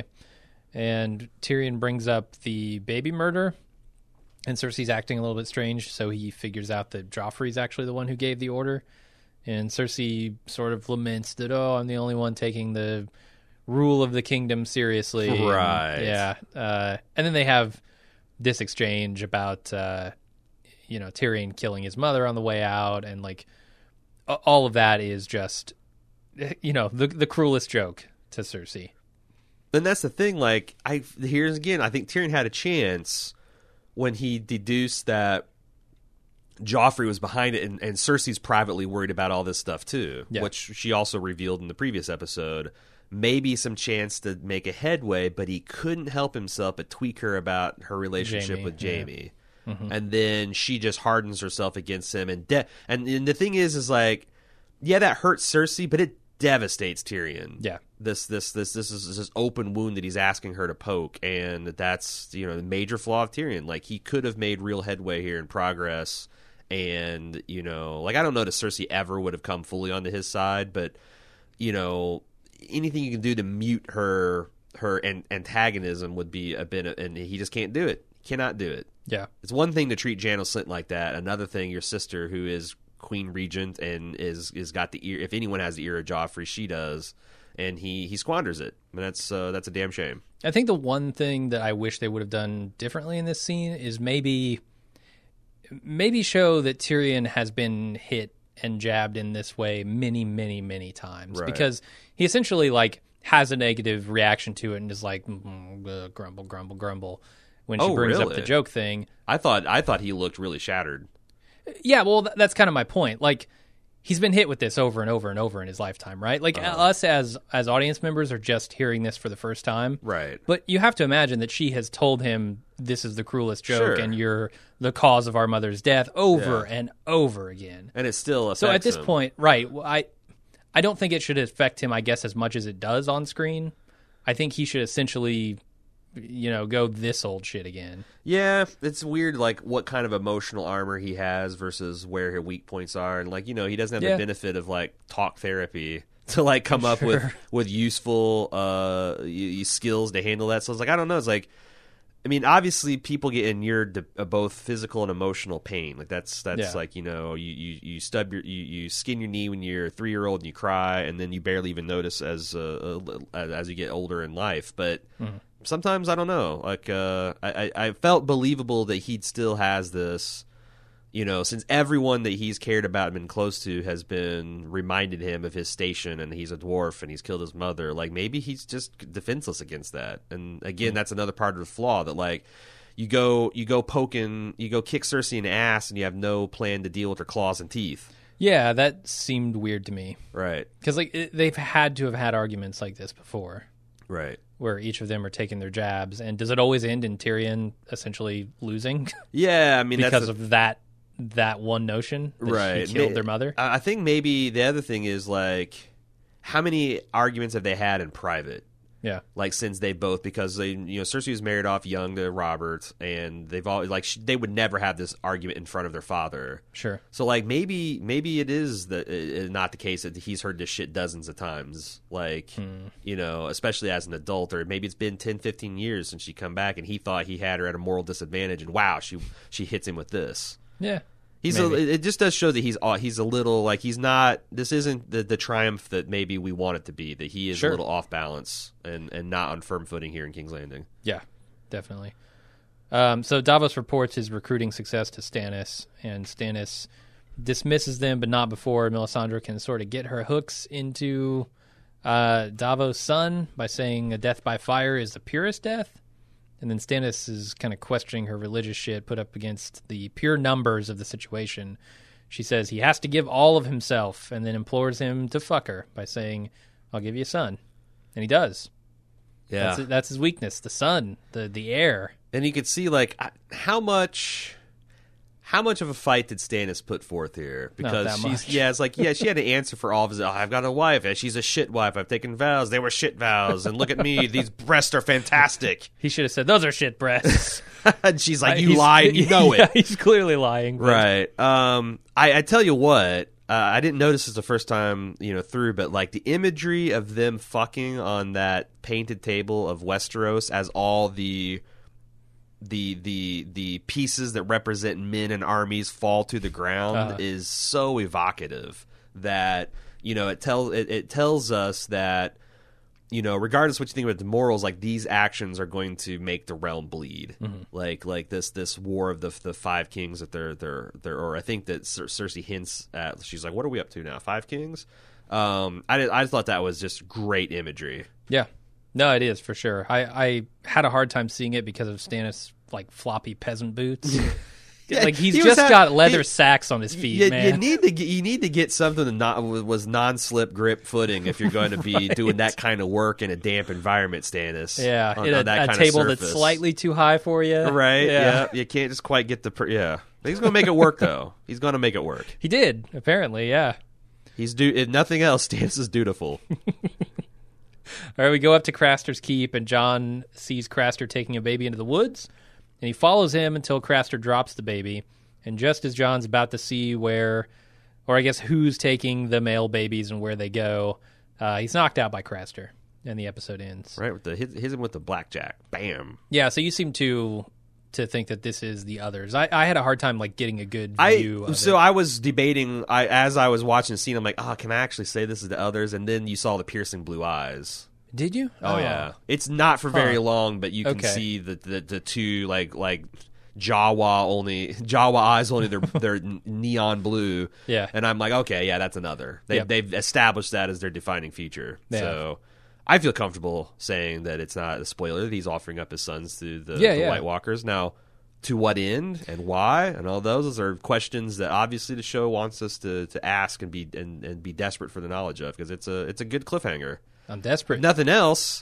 and Tyrion brings up the baby murder, and Cersei's acting a little bit strange, so he figures out that Joffrey's actually the one who gave the order, and Cersei sort of laments that, oh, I'm the only one taking the rule of the kingdom seriously. And, Right. yeah. Uh, and then they have this exchange about, uh, you know, Tyrion killing his mother on the way out, and, like, all of that is just, you know, the the cruelest joke to Cersei. And that's the thing. Like, I here's again. I think Tyrion had a chance when he deduced that Joffrey was behind it, and, and Cersei's privately worried about all this stuff too, Yeah. which she also revealed in the previous episode. Maybe some chance to make a headway, but he couldn't help himself but tweak her about her relationship Jaime, with yeah. Jaime. And then she just hardens herself against him, and de- and, and the thing is, is like, yeah, that hurts Cersei, but it devastates Tyrion. Yeah. This this this this is this open wound that he's asking her to poke, and that's, you know, the major flaw of Tyrion. Like, he could have made real headway here in progress, and, you know, like, I don't know that Cersei ever would have come fully onto his side, but, you know, anything you can do to mute her her an- antagonism would be a bit, and he just can't do it. He cannot do it. Yeah. It's one thing to treat Janos Slynt like that. Another thing, your sister, who is Queen Regent and is is got the ear. If anyone has the ear of Joffrey, she does, and he he squanders it. And that's uh, that's a damn shame. I think the one thing that I wish they would have done differently in this scene is maybe maybe show that Tyrion has been hit and jabbed in this way many, many, many times. Right. Because he essentially, like, has a negative reaction to it and is like, mm, uh, grumble, grumble, grumble when she Oh, brings up really? the joke thing. I thought I thought he looked really shattered. Yeah, well, th- that's kind of my point. Like, he's been hit with this over and over and over in his lifetime, right? Like, Uh-huh. us as as audience members are just hearing this for the first time. Right. But you have to imagine that she has told him this is the cruelest joke Sure. and you're the cause of our mother's death over Yeah. and over again. And it still affects So at this him. point, right, well, I I don't think it should affect him, I guess, as much as it does on screen. I think he should essentially, you know, go this old shit again. Yeah, it's weird, like, what kind of emotional armor he has versus where his weak points are. And, like, you know, he doesn't have Yeah. the benefit of, like, talk therapy to, like, come up with, Sure. with useful uh, y- y- skills to handle that. So it's like, I don't know. It's like, I mean, obviously people get inured to uh, both physical and emotional pain. Like, that's, that's Yeah. like, you know, you, you, you stub your, you, you skin your knee when you're a three-year-old and you cry, and then you barely even notice as, uh, uh, as you get older in life. But sometimes I don't know. Like, uh, I, I I felt believable that he still has this, you know, since everyone that he's cared about and been close to has been reminded him of his station, and he's a dwarf and he's killed his mother. Like, maybe he's just defenseless against that. And again, that's another part of the flaw that, like, you go you go poking, you go kick Cersei in the ass, and you have no plan to deal with her claws and teeth. Yeah, that seemed weird to me. Right. Because like it, they've had to have had arguments like this before. Right. Where each of them are taking their jabs. And does it always end in Tyrion essentially losing? Yeah, I mean, because that's a, of that that one notion that right. she killed Ma- their mother? I think maybe the other thing is, like, how many arguments have they had in private? Yeah. Like, since they both, because they, you know, Cersei was married off young to Robert, and they've always, like, sh- they would never have this argument in front of their father. Sure. So, like, maybe maybe it is the, uh, not the case that he's heard this shit dozens of times. Like, hmm. you know, especially as an adult, or maybe it's been ten, fifteen years since she come back, and he thought he had her at a moral disadvantage, and wow, she she hits him with this. Yeah. He's a, it just does show that he's he's a little, like, he's not, this isn't the, the triumph that maybe we want it to be, that he is sure. a little off balance and, and not on firm footing here in King's Landing. Yeah, definitely. Um, so Davos reports his recruiting success to Stannis, and Stannis dismisses them, but not before Melisandre can sort of get her hooks into uh, Davos' son by saying a death by fire is the purest death. And then Stannis is kind of questioning her religious shit put up against the pure numbers of the situation. She says he has to give all of himself, and then implores him to fuck her by saying, I'll give you a son. And he does. Yeah. That's, that's his weakness, the son, the, the heir. And you could see, like, how much... How much of a fight did Stannis put forth here? Because she's much. yeah, it's like yeah, she had to answer for all of his. Oh, I've got a wife. She's a shit wife. I've taken vows. They were shit vows. And look at me. These breasts are fantastic. He should have said those are shit breasts. And she's like, you he's, lie and you know yeah, it. He's clearly lying. But. Right. Um. I, I tell you what. Uh, I didn't notice this the first time you know through, but like the imagery of them fucking on that painted table of Westeros as all the. the the the pieces that represent men and armies fall to the ground uh-huh. is so evocative that you know it tells it, it tells us that you know regardless what you think about the morals, like these actions are going to make the realm bleed. Mm-hmm. like like this this war of the the five kings that they're they're they're or I think that Cer- Cersei hints at. She's like, what are we up to now, five kings? um I I thought that was just great imagery. Yeah. No, it is for sure. I, I had a hard time seeing it because of Stannis' like floppy peasant boots. yeah, like he's he just ha- got leather he, sacks on his feet. You, man. you need to get, you need to get something that not, was non-slip grip footing if you're going to be right. doing that kind of work in a damp environment, Stannis. Yeah, on, in a, on that a kind table of that's slightly too high for you. Right? Yeah, yeah. You can't just quite get the per- yeah. But he's going to make it work though. He's going to make it work. He did apparently. Yeah. He's do if nothing else. Stannis is dutiful. All right, we go up to Craster's Keep, and Jon sees Craster taking a baby into the woods, and he follows him until Craster drops the baby. And just as Jon's about to see where, or I guess who's taking the male babies and where they go, uh, he's knocked out by Craster, and the episode ends. Right, with the hit, hit him with the blackjack. Bam. Yeah, so you seem to to think that this is the others. I, I had a hard time like getting a good view I, of so it. I was debating, I as I was watching the scene, I'm like, oh, can I actually say this is the others? And then you saw the piercing blue eyes. Did you? Oh, oh. yeah. It's not for very huh. long, but you can okay. see the, the the two like like Jawa only Jawa eyes only they're they're neon blue. Yeah. And I'm like, okay, yeah, that's another. They yep. they've established that as their defining feature. Yeah. So I feel comfortable saying that it's not a spoiler that he's offering up his sons to the, yeah, the yeah. White Walkers. Now, to what end and why and all those, those are questions that obviously the show wants us to, to ask and be and, and be desperate for the knowledge of, because it's a it's a good cliffhanger. I'm desperate. If nothing else,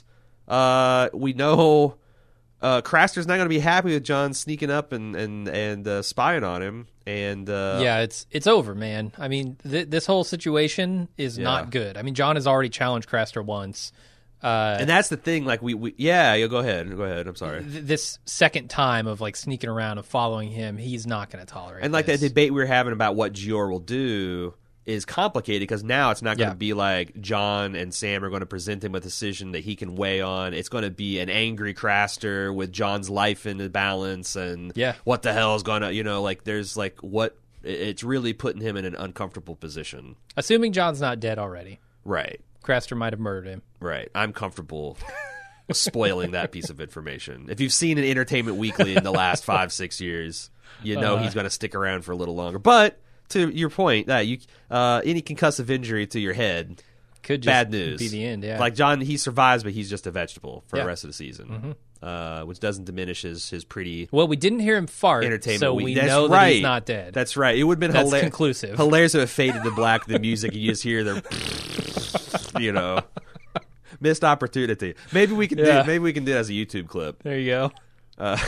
uh, we know uh, Craster's not going to be happy with Jon sneaking up and and and uh, spying on him. And uh, yeah, it's it's over, man. I mean, th- this whole situation is yeah. not good. I mean, Jon has already challenged Craster once. Uh, and that's the thing, like, we, we yeah, you go ahead, go ahead, I'm sorry. Th- this second time of, like, sneaking around and following him, he's not going to tolerate And, like, this. that debate we were having about what Gior will do is complicated, because now it's not going to yeah. be like Jon and Sam are going to present him with a decision that he can weigh on. It's going to be an angry Craster with Jon's life in the balance, and yeah. what the hell is going to, you know, like, there's, like, what, it's really putting him in an uncomfortable position. Assuming Jon's not dead already. Right. Craster might have murdered him. Right. I'm comfortable spoiling that piece of information. If you've seen an Entertainment Weekly in the last five, six years, you know uh, he's going to stick around for a little longer. But to your point, that you uh, any concussive injury to your head, could just bad news. Be the end. Yeah. Like Jon, he survives, but he's just a vegetable for yeah. the rest of the season. Mm-hmm. uh, which doesn't diminish his, his pretty Well, we didn't hear him fart, entertainment so week. we That's know right. that he's not dead. That's right. It would have been That's hilar- conclusive. hilarious if it faded to black, the music, and you just hear the, you know, missed opportunity. Maybe we can Yeah. do maybe we can do it as a YouTube clip. There you go. Uh,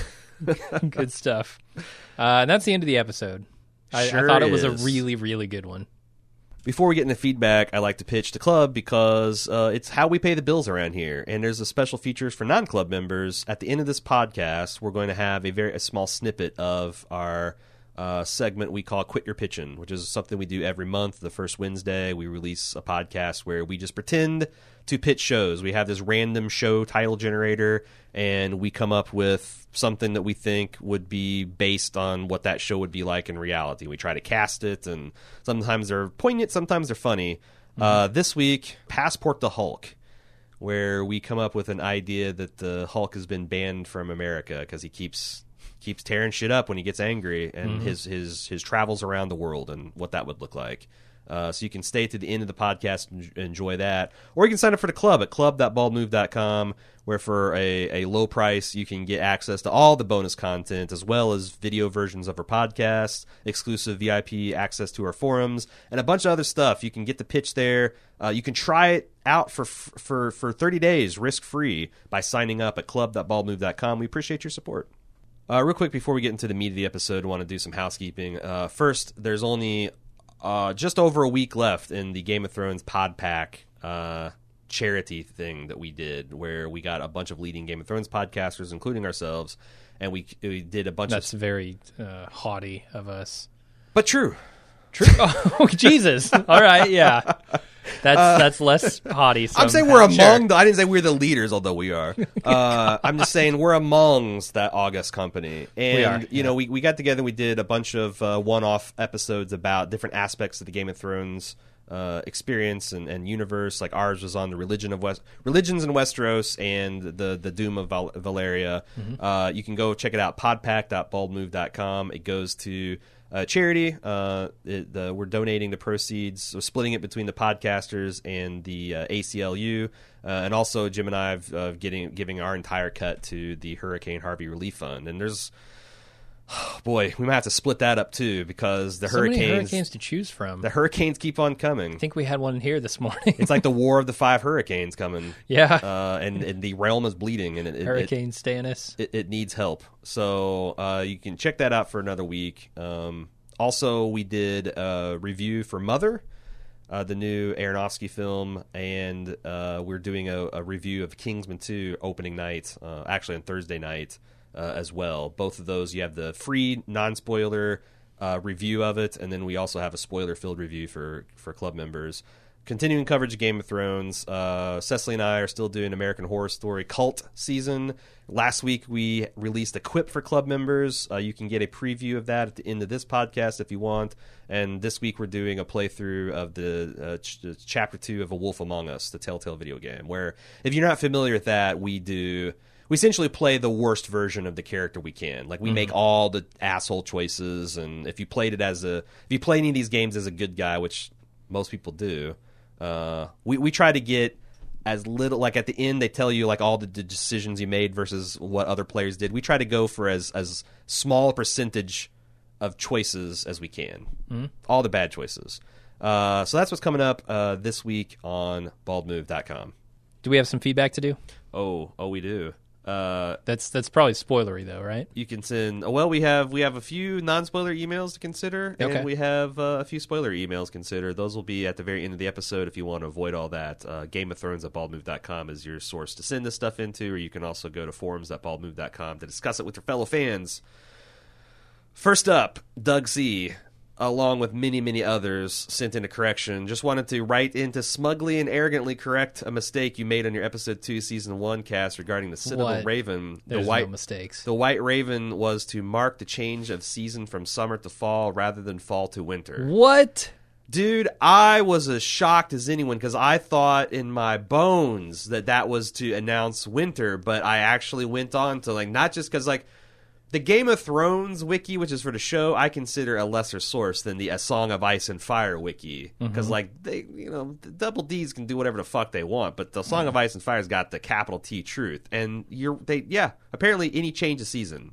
Good stuff. Uh, and that's the end of the episode. I, I Sure thought it was a is. really, really good one. Before we get into feedback, I like to pitch the club because uh, it's how we pay the bills around here. And there's a special features for non-club members. At the end of this podcast, we're going to have a very a small snippet of our uh, segment we call Quit Your Pitchin', which is something we do every month. The first Wednesday, we release a podcast where we just pretend to pitch shows. We have this random show title generator, and we come up with something that we think would be based on what that show would be like in reality. We try to cast it, and sometimes they're poignant, sometimes they're funny. Mm-hmm. Uh, this week, Passport to Hulk, where we come up with an idea that the Hulk has been banned from America because he keeps keeps tearing shit up when he gets angry, and mm-hmm. his, his, his travels around the world and what that would look like. Uh, so you can stay to the end of the podcast and enjoy that. Or you can sign up for the club at club dot bald move dot com, where for a, a low price you can get access to all the bonus content, as well as video versions of our podcasts, exclusive V I P access to our forums, and a bunch of other stuff. You can get the pitch there. Uh, you can try it out for for, for thirty days, risk-free, by signing up at club dot bald move dot com. We appreciate your support. Uh, real quick, before we get into the meat of the episode, I want to do some housekeeping. Uh, first, there's only... Uh, just over a week left in the Game of Thrones Pod Pack uh, charity thing that we did, where we got a bunch of leading Game of Thrones podcasters, including ourselves, and we we did a bunch That's of... That's very uh, haughty of us. But true. True. Oh, Jesus. All right, yeah. That's uh, that's less haughty. Somehow. I'm saying we're among sure. the... I didn't say we're the leaders, although we are. Uh, I'm just saying we're amongst that august company. And, we are, you yeah. know, we, we got together and we did a bunch of uh, one-off episodes about different aspects of the Game of Thrones uh, experience and, and universe. Like ours was on the religion of West, religions in Westeros and the, the Doom of Val- Valeria. Mm-hmm. Uh, you can go check it out, podpack dot bald move dot com. It goes to... Uh, charity. Uh, it, the, we're donating the proceeds, so splitting it between the podcasters and the uh, A C L U, uh, and also Jim and I have uh, getting giving our entire cut to the Hurricane Harvey Relief Fund. And there's, oh boy, we might have to split that up too because the so hurricanes, many hurricanes to choose from. The hurricanes keep on coming. I think we had one here this morning. It's like the War of the Five Hurricanes coming. Yeah, uh, and, and the realm is bleeding, and it, it, Hurricane it, Stannis. It, it needs help. So uh, you can check that out for another week. Um, also, we did a review for Mother, uh, the new Aronofsky film, and uh, we're doing a, a review of Kingsman two opening night, uh, actually on Thursday night uh, as well. Both of those, you have the free non-spoiler uh, review of it, and then we also have a spoiler-filled review for, for club members. Continuing coverage of Game of Thrones. Uh, Cecily and I are still doing American Horror Story Cult season. Last week we released a quip for club members. Uh, you can get a preview of that at the end of this podcast if you want. And this week we're doing a playthrough of the uh, ch- chapter two of A Wolf Among Us, the Telltale video game, where if you're not familiar with that, we do... We essentially play the worst version of the character we can. Like, we mm-hmm. make all the asshole choices, and if you played it as a... If you play any of these games as a good guy, which most people do... Uh, we, we try to get as little, like at the end they tell you like all the d- decisions you made versus what other players did. We try to go for as, as small a percentage of choices as we can. Mm-hmm. All the bad choices. Uh, so that's what's coming up uh, this week on bald move dot com. Do we have some feedback to do? Oh, oh, we do. Uh, that's that's probably spoilery though, right? You can send. Well, we have we have a few non-spoiler emails to consider, and okay. we have uh, a few spoiler emails to consider. Those will be at the very end of the episode if you want to avoid all that. Uh, Game of Thrones at bald move dot com is your source to send this stuff into, or you can also go to forums at bald move dot com to discuss it with your fellow fans. First up, Doug C., along with many, many others, sent in a correction. Just wanted to write in to smugly and arrogantly correct a mistake you made on your episode two, season one cast regarding the Citadel what? Raven. There's the white, no mistakes. The White Raven was to mark the change of season from summer to fall rather than fall to winter. What? Dude, I was as shocked as anyone because I thought in my bones that that was to announce winter, but I actually went on to, like, not just because, like, the Game of Thrones wiki, which is for the show, I consider a lesser source than the A Song of Ice and Fire wiki. Because, mm-hmm. like, they, you know, the Double D's can do whatever the fuck they want, but the Song mm-hmm. of Ice and Fire's got the capital T truth. And you're, they, yeah, apparently any change of season.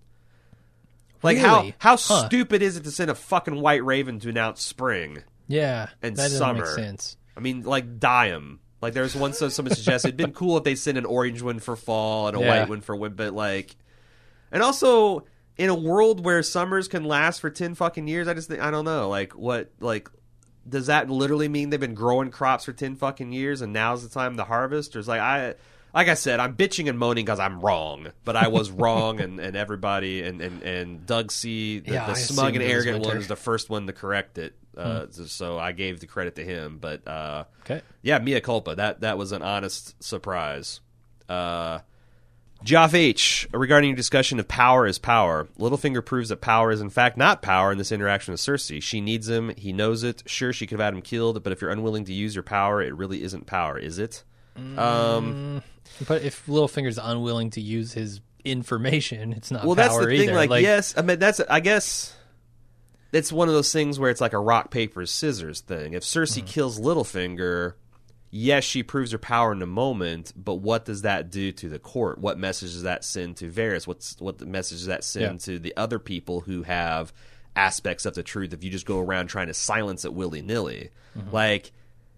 Like, really? how, how huh. stupid is it to send a fucking White Raven to announce spring? Yeah, and that doesn't summer. make sense. I mean, like, dye them. Like, there's one, so someone suggested it'd been cool if they sent an orange one for fall and a yeah. white one for winter, but, like, and also, in a world where summers can last for ten fucking years, I just think, I don't know, like, what, like, does that literally mean they've been growing crops for ten fucking years and now's the time to harvest? Or is like, I, like I said, I'm bitching and moaning because I'm wrong, but I was wrong, and, and everybody, and, and, and Doug C., the, yeah, the I smug and arrogant winter. one, was the first one to correct it. Uh, hmm. So I gave the credit to him, but uh, okay, yeah, mea culpa. That that was an honest surprise. Uh, Joff H, regarding your discussion of power is power, Littlefinger proves that power is in fact not power in this interaction with Cersei. She needs him. He knows it. Sure, she could have had him killed, but if you're unwilling to use your power, it really isn't power, is it? Mm, um, but if Littlefinger's unwilling to use his information, it's not well, power that's the thing. either. Like, like, yes, I mean, that's, I guess... It's one of those things where it's like a rock, paper, scissors thing. If Cersei mm-hmm. kills Littlefinger, yes, she proves her power in the moment, but what does that do to the court? What message does that send to Varys? What's what the message does that send yeah. to the other people who have aspects of the truth if you just go around trying to silence it willy-nilly? Mm-hmm. Like,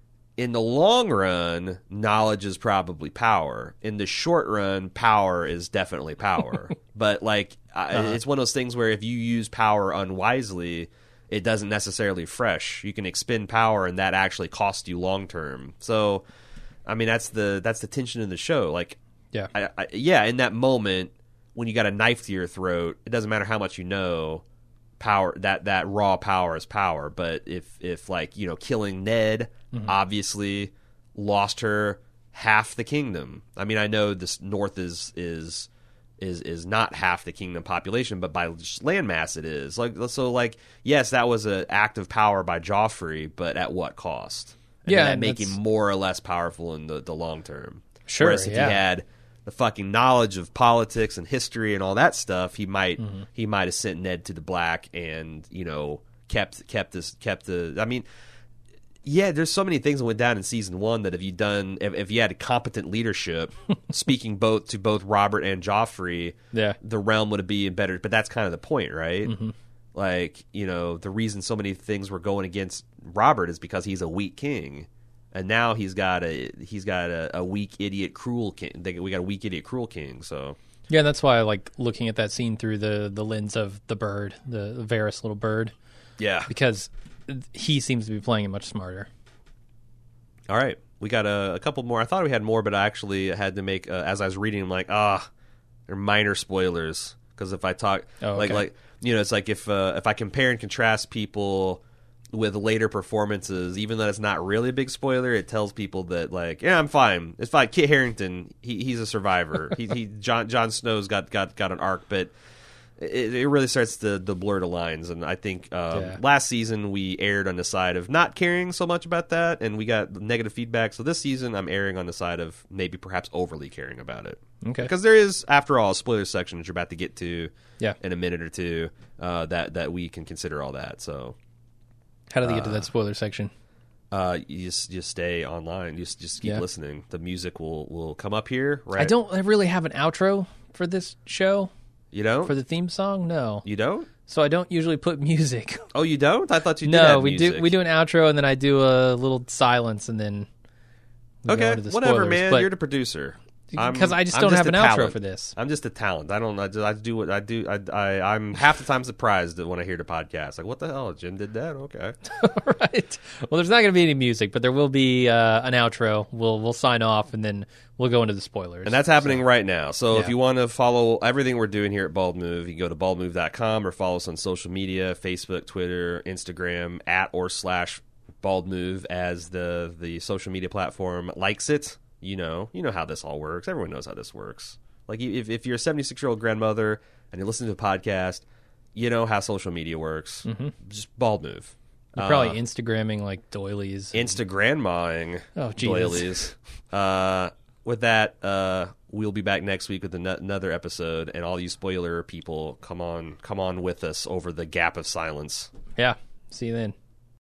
in the long run, knowledge is probably power. In the short run, power is definitely power. But, like, uh-huh. it's one of those things where if you use power unwisely, it doesn't necessarily fresh. You can expend power, and that actually costs you long term. So, I mean, that's the that's the tension in the show. Like, yeah, I, I, yeah, in that moment when you got a knife to your throat, it doesn't matter how much you know. Power that that raw power is power. But if if like you know, killing Ned mm-hmm. obviously lost her half the kingdom. I mean, I know this North is is. is is not half the kingdom population, but by landmass it is. Like so, like yes, that was an act of power by Joffrey, but at what cost? And yeah, that make him more or less powerful in the, the long term. Sure. Whereas if yeah. he had the fucking knowledge of politics and history and all that stuff, he might mm-hmm. he might have sent Ned to the black and you know kept kept this kept the. I mean. Yeah, there's so many things that went down in season one that if you done, if, if you had competent leadership, speaking both to both Robert and Joffrey, yeah. the realm would be better. But that's kind of the point, right? Mm-hmm. Like, you know, the reason so many things were going against Robert is because he's a weak king, and now he's got a he's got a, a weak idiot cruel king. We got a weak idiot cruel king. So yeah, that's why I like looking at that scene through the the lens of the bird, the Varys little bird. Yeah, because he seems to be playing it much smarter. All right. We got a, a couple more. I thought we had more, but I actually had to make, uh, as I was reading, I'm like, ah, they're minor spoilers. Because if I talk, oh, okay. like, like you know, it's like if uh, if I compare and contrast people with later performances, even though it's not really a big spoiler, it tells people that, like, yeah, I'm fine. It's fine. Kit Harington, he, he's a survivor. he, he Jon Jon Snow's got, got, got an arc, but It, it really starts to, to blur the lines, and I think um, yeah. last season we aired on the side of not caring so much about that, and we got negative feedback. So this season I'm airing on the side of maybe perhaps overly caring about it. Okay. Because there is, after all, a spoiler section that you're about to get to yeah. in a minute or two uh, that, that we can consider all that. So, how do they get uh, to that spoiler section? Uh, you just just stay online. You just just keep yeah. listening. The music will, will come up here. Right? I don't really have an outro for this show. You don't? For the theme song? No. You don't? So I don't usually put music. Oh, you don't? I thought you did no, have we music. do we do an outro and then I do a little silence and then we okay, go into the whatever, spoilers. man. But You're the producer. Because I just I'm don't just have an a outro talent. for this. I'm just a talent. I don't. I, do- I do what I do. I, I I'm half the time surprised when I hear the podcast. Like, what the hell? Jim did that? Okay. Right. Well, there's not going to be any music, but there will be uh, an outro. We'll we'll sign off and then we'll go into the spoilers. And that's happening so. right now. So yeah. if you want to follow everything we're doing here at Bald Move, you can go to bald move dot com or follow us on social media: Facebook, Twitter, Instagram, at or slash Bald Move as the the social media platform likes it. You know, you know how this all works. Everyone knows how this works. Like, if if you're a seventy-six-year-old grandmother and you're listening to a podcast, you know how social media works. Mm-hmm. Just Bald Move. You're probably uh, Instagramming, like, doilies. And... Instagrammaing oh, doilies. Uh, with that, uh, we'll be back next week with an- another episode, and all you spoiler people, come on, come on with us over the gap of silence. Yeah. See you then.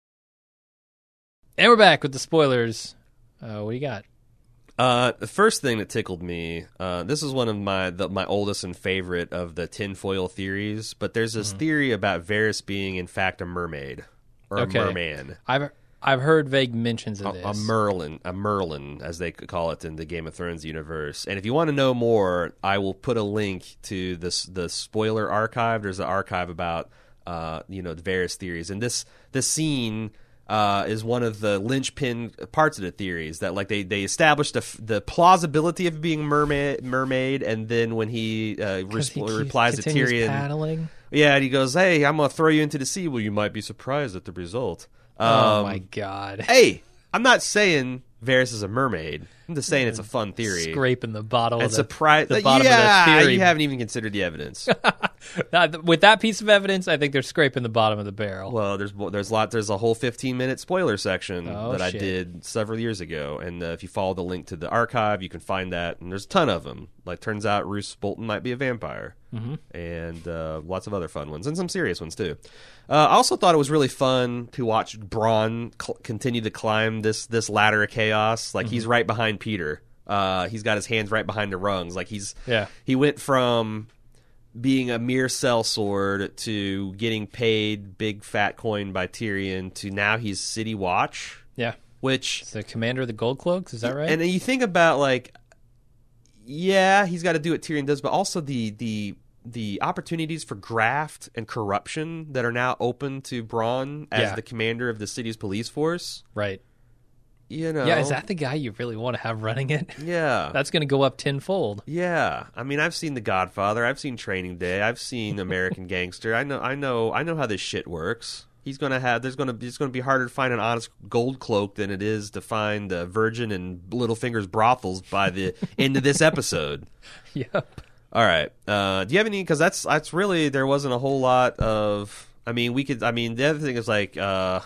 And we're back with the spoilers. Uh, what do you got? Uh, the first thing that tickled me, uh, this is one of my the, my oldest and favorite of the tinfoil theories, but there's this mm-hmm. theory about Varys being, in fact, a mermaid or okay. a merman. I've I've heard vague mentions of a, this. A Merlin, a Merlin, as they call it in the Game of Thrones universe. And if you want to know more, I will put a link to this the spoiler archive. There's an archive about uh, you know the various theories, and this this scene. Uh, is one of the linchpin parts of the theories that like they, they established the, the plausibility of being mermaid mermaid, and then when he, uh, res- he replies to Tyrion, paddling. Yeah, and he goes, "Hey, I'm gonna throw you into the sea. Well, you might be surprised at the result." Um, oh my god! Hey, I'm not saying Varys is a mermaid. I'm just saying it's a fun theory. Scraping the bottom. And of the, surprise, the bottom yeah, of the theory. You haven't even considered the evidence. With that piece of evidence, I think they're scraping the bottom of the barrel. Well, there's there's a lot. There's a whole fifteen minute spoiler section oh, that shit. I did several years ago, and uh, if you follow the link to the archive, you can find that. And there's a ton of them. Like, turns out Roose Bolton might be a vampire, mm-hmm. and uh, lots of other fun ones, and some serious ones too. Uh, I also thought it was really fun to watch Bronn cl- continue to climb this this ladder of chaos. Like mm-hmm. he's right behind Peter. Uh, he's got his hands right behind the rungs. Like he's yeah. He went from being a mere sellsword to getting paid big fat coin by Tyrion to now he's City Watch. Yeah, which it's the commander of the Gold Cloaks. Is that right? And you think about like, yeah, he's got to do what Tyrion does, but also the the the opportunities for graft and corruption that are now open to Bronn as yeah. the commander of the city's police force. Right. You know, yeah, is that the guy you really want to have running it? Yeah. That's going to go up tenfold. Yeah. I mean, I've seen The Godfather, I've seen Training Day, I've seen American Gangster. I know I know I know how this shit works. He's going to have there's going to it's going to be harder to find an honest gold cloak than it is to find uh, Virgin and Littlefinger's brothels by the end of this episode. Yep. All right. Uh, do you have any cuz that's that's really there wasn't a whole lot of I mean, we could I mean, the other thing is like uh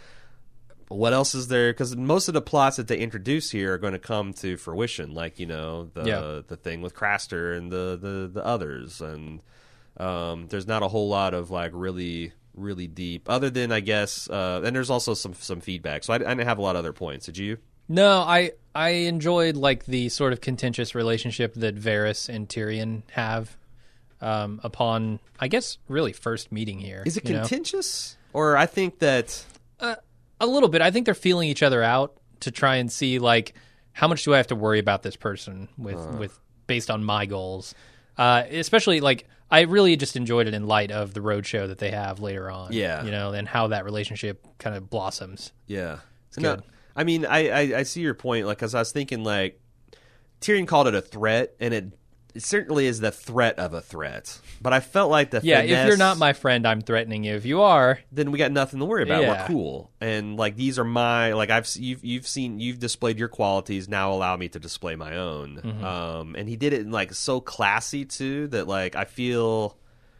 what else is there? Because most of the plots that they introduce here are going to come to fruition, like you know the yeah. the thing with Craster and the the, the others, and um, there's not a whole lot of like really really deep, other than I guess, uh, and there's also some some feedback. So I, I didn't have a lot of other points. Did you? No, I I enjoyed like the sort of contentious relationship that Varys and Tyrion have um, upon, I guess, really first meeting here. Is it you contentious, know? Or I think that. Uh, A little bit. I think they're feeling each other out to try and see, like, how much do I have to worry about this person with, uh. with based on my goals? Uh, especially, like, I really just enjoyed it in light of the roadshow that they have later on. Yeah. You know, and how that relationship kind of blossoms. Yeah. It's good. No, I mean, I, I, I see your point, like, because I was thinking, like, Tyrion called it a threat, and it, it certainly is the threat of a threat. But I felt like the yeah, finesse, if you're not my friend, I'm threatening you. If you are, then we got nothing to worry about. Yeah. We're cool, and like these are my like I've you've you've seen you've displayed your qualities. Now allow me to display my own. Mm-hmm. Um, and he did it in like so classy too that like I feel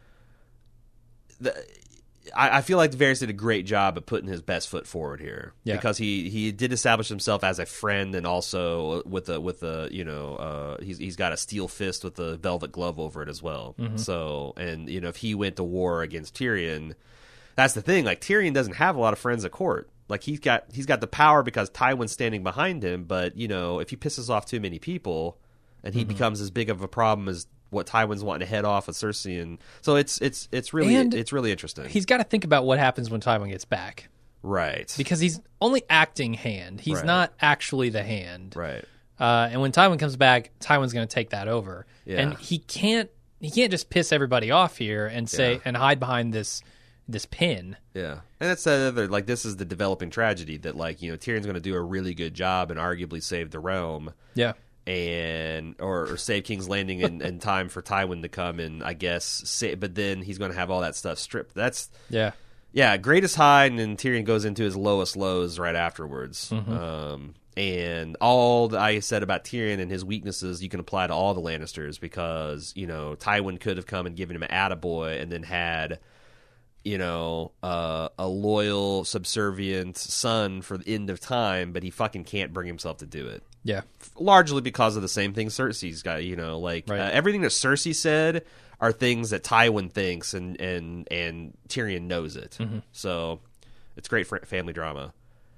that. I, I feel like Varys did a great job of putting his best foot forward here, yeah. because he, he did establish himself as a friend, and also with a with a you know uh, he's he's got a steel fist with a velvet glove over it as well. Mm-hmm. So and you know if he went to war against Tyrion, that's the thing. Like Tyrion doesn't have a lot of friends at court. Like he's got he's got the power because Tywin's standing behind him, but you know if he pisses off too many people, and he mm-hmm. becomes as big of a problem as what Tywin's wanting to head off with Cersei, and so it's it's it's really and it's really interesting. He's got to think about what happens when Tywin gets back, right? Because he's only acting hand. He's right. not actually the hand, right? Uh, and when Tywin comes back, Tywin's going to take that over, yeah. and he can't he can't just piss everybody off here and say yeah. and hide behind this this pin. Yeah, and that's the other like this is the developing tragedy that like you know Tyrion's going to do a really good job and arguably save the realm. Yeah. And or, or save King's Landing in, in time for Tywin to come and I guess say, but then he's going to have all that stuff stripped. That's yeah, yeah, greatest high, and then Tyrion goes into his lowest lows right afterwards. Mm-hmm. Um, and all that I said about Tyrion and his weaknesses, you can apply to all the Lannisters because you know Tywin could have come and given him an attaboy, and then had you know uh, a loyal, subservient son for the end of time, but he fucking can't bring himself to do it. Yeah. Largely because of the same thing Cersei's got, you know, like Right. uh, everything that Cersei said are things that Tywin thinks, and and and Tyrion knows it. Mm-hmm. So it's great for family drama.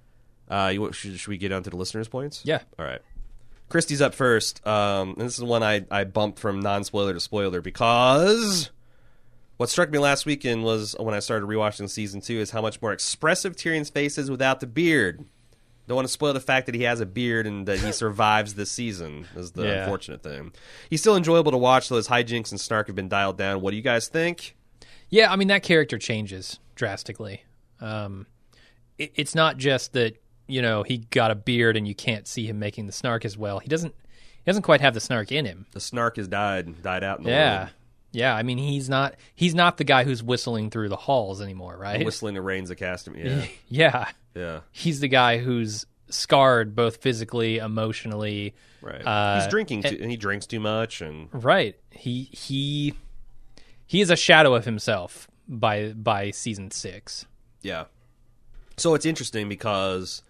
Uh, you, should, should we get on to the listeners' points? Yeah. All right. Christy's up first. Um, and this is one I, I bumped from non-spoiler to spoiler because what struck me last weekend was when I started rewatching season two is how much more expressive Tyrion's face is without the beard. Don't want to spoil the fact that he has a beard and that he survives this season is the Yeah. unfortunate thing. He's still enjoyable to watch, though his hijinks and snark have been dialed down. What do you guys think? Yeah, I mean, that character changes drastically. Um, it, it's not just that, you know, he got a beard and you can't see him making the snark as well. He doesn't he doesn't quite have the snark in him. The snark has died, died out in the Yeah. world. Yeah, I mean, he's not he's not the guy who's whistling through the halls anymore, right? Whistling the rains of Castamere. Yeah. Yeah. Yeah. He's the guy who's scarred both physically, emotionally. Right. Uh, He's drinking and- too, and he drinks too much, and Right. He he he is a shadow of himself by by season six. yeah. So it's interesting because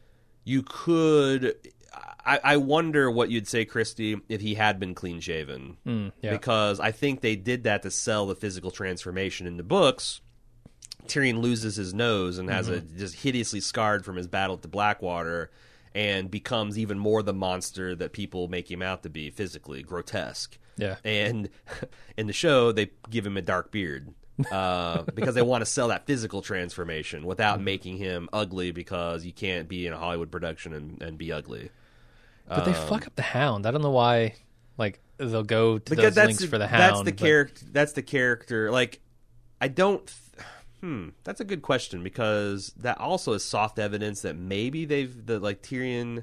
you could. I, I wonder what you'd say, Christy, if he had been clean shaven, Mm, yeah. because I think they did that to sell the physical transformation in the books. Tyrion loses his nose and has a just hideously scarred from his battle at the Blackwater, and becomes even more the monster that people make him out to be, physically grotesque. Yeah. And in the show, they give him a dark beard uh, because they want to sell that physical transformation without making him ugly, because you can't be in a Hollywood production and, and be ugly. But they fuck up the Hound. I don't know why. Like they'll go to Because those that's links the, for the Hound. that's the but- character. That's the character. Like, I don't. Th- hmm. That's a good question, because that also is soft evidence that maybe they've the like Tyrion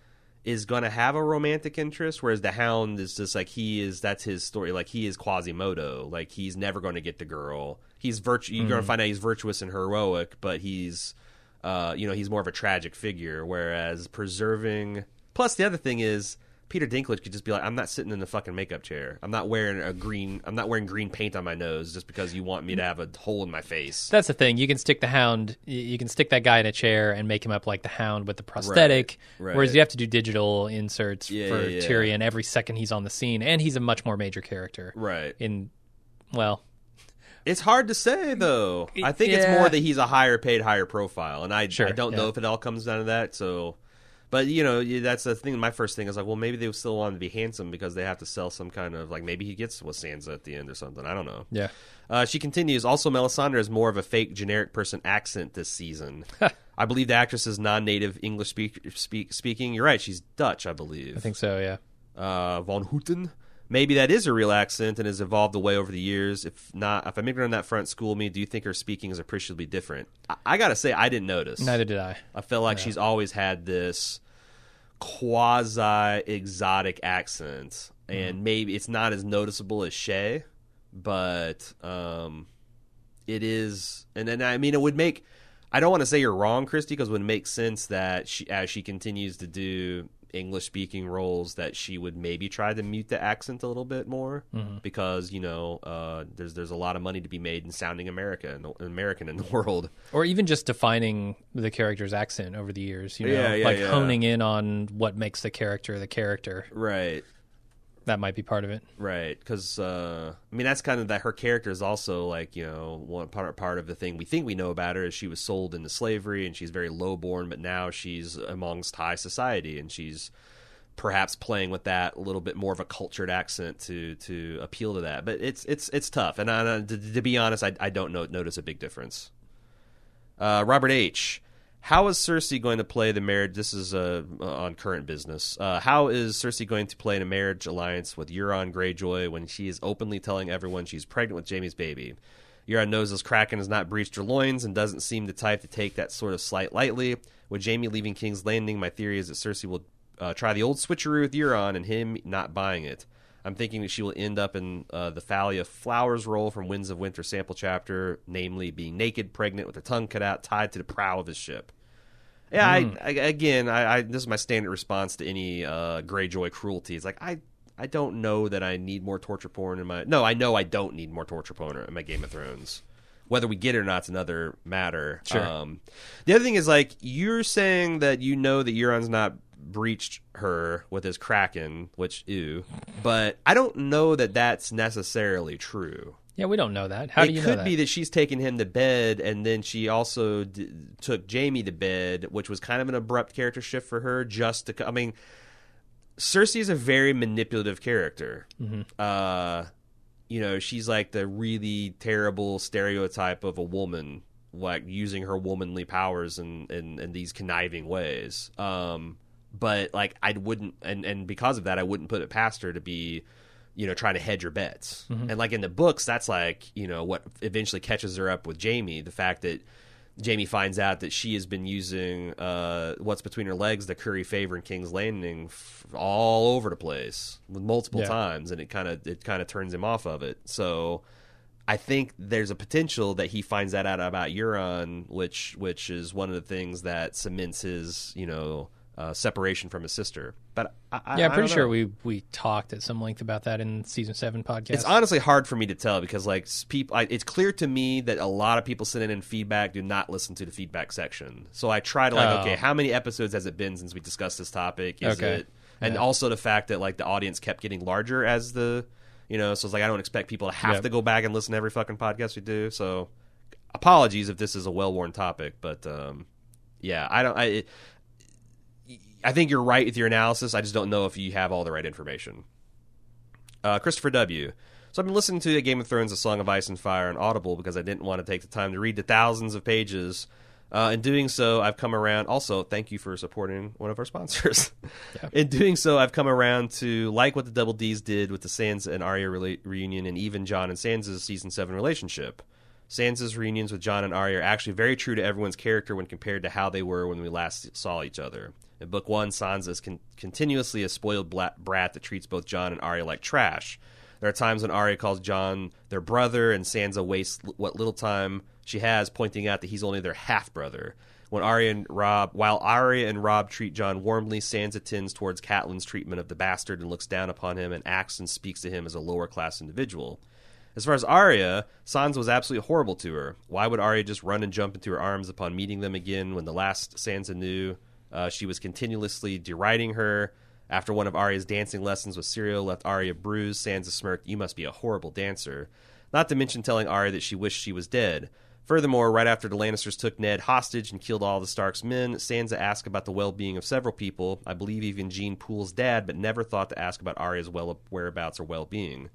is going to have a romantic interest, whereas the Hound is just like he is. That's his story. Like he is Quasimodo. Like he's never going to get the girl. He's virtu- You're going to find out he's virtuous and heroic, but he's, uh, you know, he's more of a tragic figure. Whereas preserving. Plus, the other thing is, Peter Dinklage could just be like, I'm not sitting in the fucking makeup chair. I'm not wearing a green. I'm not wearing green paint on my nose just because you want me to have a hole in my face. That's the thing. You can stick the Hound. y- You can stick that guy in a chair and make him up like the Hound with the prosthetic. right. Whereas you have to do digital inserts Yeah, for yeah, yeah. Tyrion every second he's on the scene, and he's a much more major character. Right. In well, It's hard to say, though. I think it's Yeah. more that he's a higher paid, higher profile, and I, Sure, I don't yeah. know if it all comes down to that. So, but you know, you- that's the thing. My first thing is like, well, maybe they still want him to be handsome because they have to sell some kind of like maybe he gets with Sansa at the end or something. I don't know. yeah. Uh, she continues. Also, Melisandre is more of a fake, generic person accent this season. I believe the actress is non-native English speak, speak, speaking. You're right. She's Dutch, I believe. I think so. Yeah. uh, Von Houten. Maybe that is a real accent and has evolved away over the years. If not, if I'm ignorant on that front, school me. Do you think her speaking is appreciably different? I, I gotta say, I didn't notice. Neither did I. I felt like she's always had this quasi-exotic accent, and maybe it's not as noticeable as Shay, but um, it is. And then I mean, it would make. I don't want to say you're wrong, Christy, because it would make sense that she, as she continues to do English-speaking roles, that she would maybe try to mute the accent a little bit more, Mm-hmm. because you know uh, there's there's a lot of money to be made in sounding America and American in the world. Or even just defining the character's accent over the years. You know, Yeah, yeah, like yeah. honing in on what makes the character the character. Right. That might be part of it. Right, because uh, I mean that's kind of that her character is also like, you know, one part part of the thing we think we know about her is she was sold into slavery and she's very lowborn, but now she's amongst high society and she's perhaps playing with that a little bit more of a cultured accent to to appeal to that. But it's it's it's tough, and I, to, to be honest, I, I don't know, notice a big difference. Uh, Robert H. How is Cersei going to play the marriage? This is uh, on current business. Uh, how is Cersei going to play in a marriage alliance with Euron Greyjoy when she is openly telling everyone she's pregnant with Jaime's baby? Euron knows this Kraken has not breached her loins and doesn't seem the type to take that sort of slight lightly. With Jaime leaving King's Landing, my theory is that Cersei will uh, try the old switcheroo with Euron and him not buying it. I'm thinking that she will end up in uh, the Thalia Flowers role from Winds of Winter sample chapter, namely being naked, pregnant, with her tongue cut out, tied to the prow of his ship. Yeah, I, I again, I, I this is my standard response to any uh, Greyjoy cruelty. It's like I, I don't know that I need more torture porn in my. No, I know I don't need more torture porn in my Game of Thrones. Whether we get it or not is another matter. Sure. Um, the other thing is like you're saying that you know that Euron's not breached her with his Kraken, which ew. But I don't know that that's necessarily true. Yeah, we don't know that. How it do you know could that? be that she's taken him to bed, and then she also d- took Jaime to bed, which was kind of an abrupt character shift for her. Just to, I mean, Cersei is a very manipulative character. Mm-hmm. Uh, you know, she's like the really terrible stereotype of a woman, like using her womanly powers in in, in these conniving ways. Um, but like, I wouldn't, and and because of that, I wouldn't put it past her to be, you know, trying to hedge her bets. Mm-hmm. And like in the books, that's like, you know, what eventually catches her up with Jaime. The fact that Jaime finds out that she has been using uh, what's between her legs to curry favor in King's Landing f- all over the place multiple yeah. times, and it kind of it kind of turns him off of it. So I think there's a potential that he finds that out about Euron, which which is one of the things that cements his, you know, Uh, separation from his sister. But I, I, yeah, I'm I pretty don't sure know. we we talked at some length about that in season seven podcast. It's honestly hard for me to tell because, like, people, I, it's clear to me that a lot of people sending in feedback do not listen to the feedback section. So I try to, like, Oh. okay, how many episodes has it been since we discussed this topic? Is Okay. it, and Yeah. also the fact that, like, the audience kept getting larger as the, you know, so it's like I don't expect people to have Yep. to go back and listen to every fucking podcast we do. So apologies if this is a well-worn topic, but um, yeah, I don't. I. It, I think you're right with your analysis. I just don't know if you have all the right information. Uh, Christopher W. So I've been listening to Game of Thrones, A Song of Ice and Fire on Audible because I didn't want to take the time to read the thousands of pages. Uh, in doing so, I've come around. Also, thank you for supporting one of our sponsors. Yeah. In doing so, I've come around to like what the Double D's did with the Sansa and Arya rela- reunion, and even Jon and Sansa's season seven relationship. Sansa's reunions with Jon and Arya are actually very true to everyone's character when compared to how they were when we last saw each other. In Book One, Sansa is con- continuously a spoiled bla- brat that treats both Jon and Arya like trash. There are times when Arya calls Jon their brother, and Sansa wastes l- what little time she has pointing out that he's only their half-brother. When Arya and Robb, while Arya and Robb treat Jon warmly, Sansa tends towards Catelyn's treatment of the bastard and looks down upon him and acts and speaks to him as a lower-class individual. As far as Arya, Sansa was absolutely horrible to her. Why would Arya just run and jump into her arms upon meeting them again when the last Sansa knew uh, she was continuously deriding her? After one of Arya's dancing lessons with Syrio left Arya bruised, Sansa smirked, "You must be a horrible dancer." Not to mention telling Arya that she wished she was dead. Furthermore, right after the Lannisters took Ned hostage and killed all the Stark's men, Sansa asked about the well-being of several people, I believe even Jean Poole's dad, but never thought to ask about Arya's well whereabouts or well-being.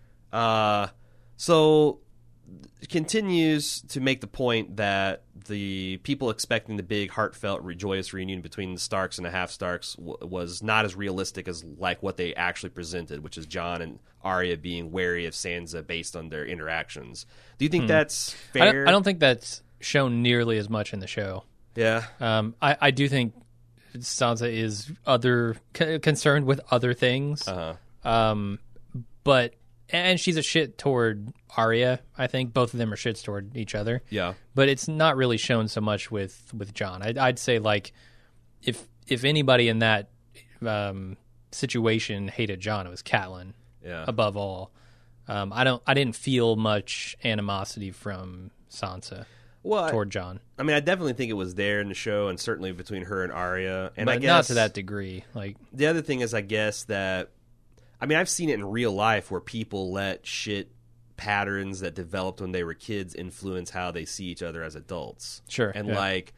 Uh... So, it continues to make the point that the people expecting the big, heartfelt, joyous reunion between the Starks and the Half-Starks w- was not as realistic as like what they actually presented, which is Jon and Arya being wary of Sansa based on their interactions. Do you think Hmm. that's I fair? don't, I don't think that's shown nearly as much in the show. Yeah. Um, I, I do think Sansa is other c- concerned with other things. Uh-huh. Um, but and she's a shit toward Arya. I think both of them are shits toward each other. Yeah. But it's not really shown so much with with Jon. I'd, I'd say like if if anybody in that um, situation hated Jon, it was Catelyn. Yeah. Above all, um, I don't. I didn't feel much animosity from Sansa Well, toward Jon. I mean, I definitely think it was there in the show, and certainly between her and Arya. And But I guess not to that degree. Like the other thing is, I guess that, I mean, I've seen it in real life where people let shit patterns that developed when they were kids influence how they see each other as adults. Sure, And yeah. like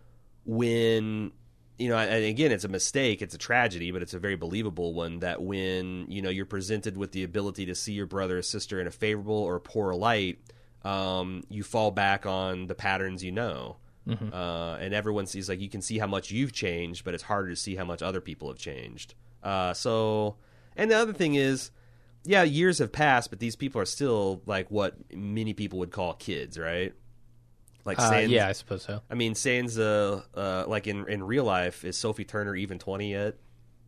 when, you know, and again, it's a mistake, it's a tragedy, but it's a very believable one that when, you know, you're presented with the ability to see your brother or sister in a favorable or poor light, um, you fall back on the patterns you know. Mm-hmm. Uh, and everyone sees, like, you can see how much you've changed, but it's harder to see how much other people have changed. Uh, so, and the other thing is, yeah, years have passed, but these people are still like what many people would call kids, right? Like, uh, Sans, yeah, I suppose so. I mean, Sansa, uh, like in in real life, is Sophie Turner even twenty yet?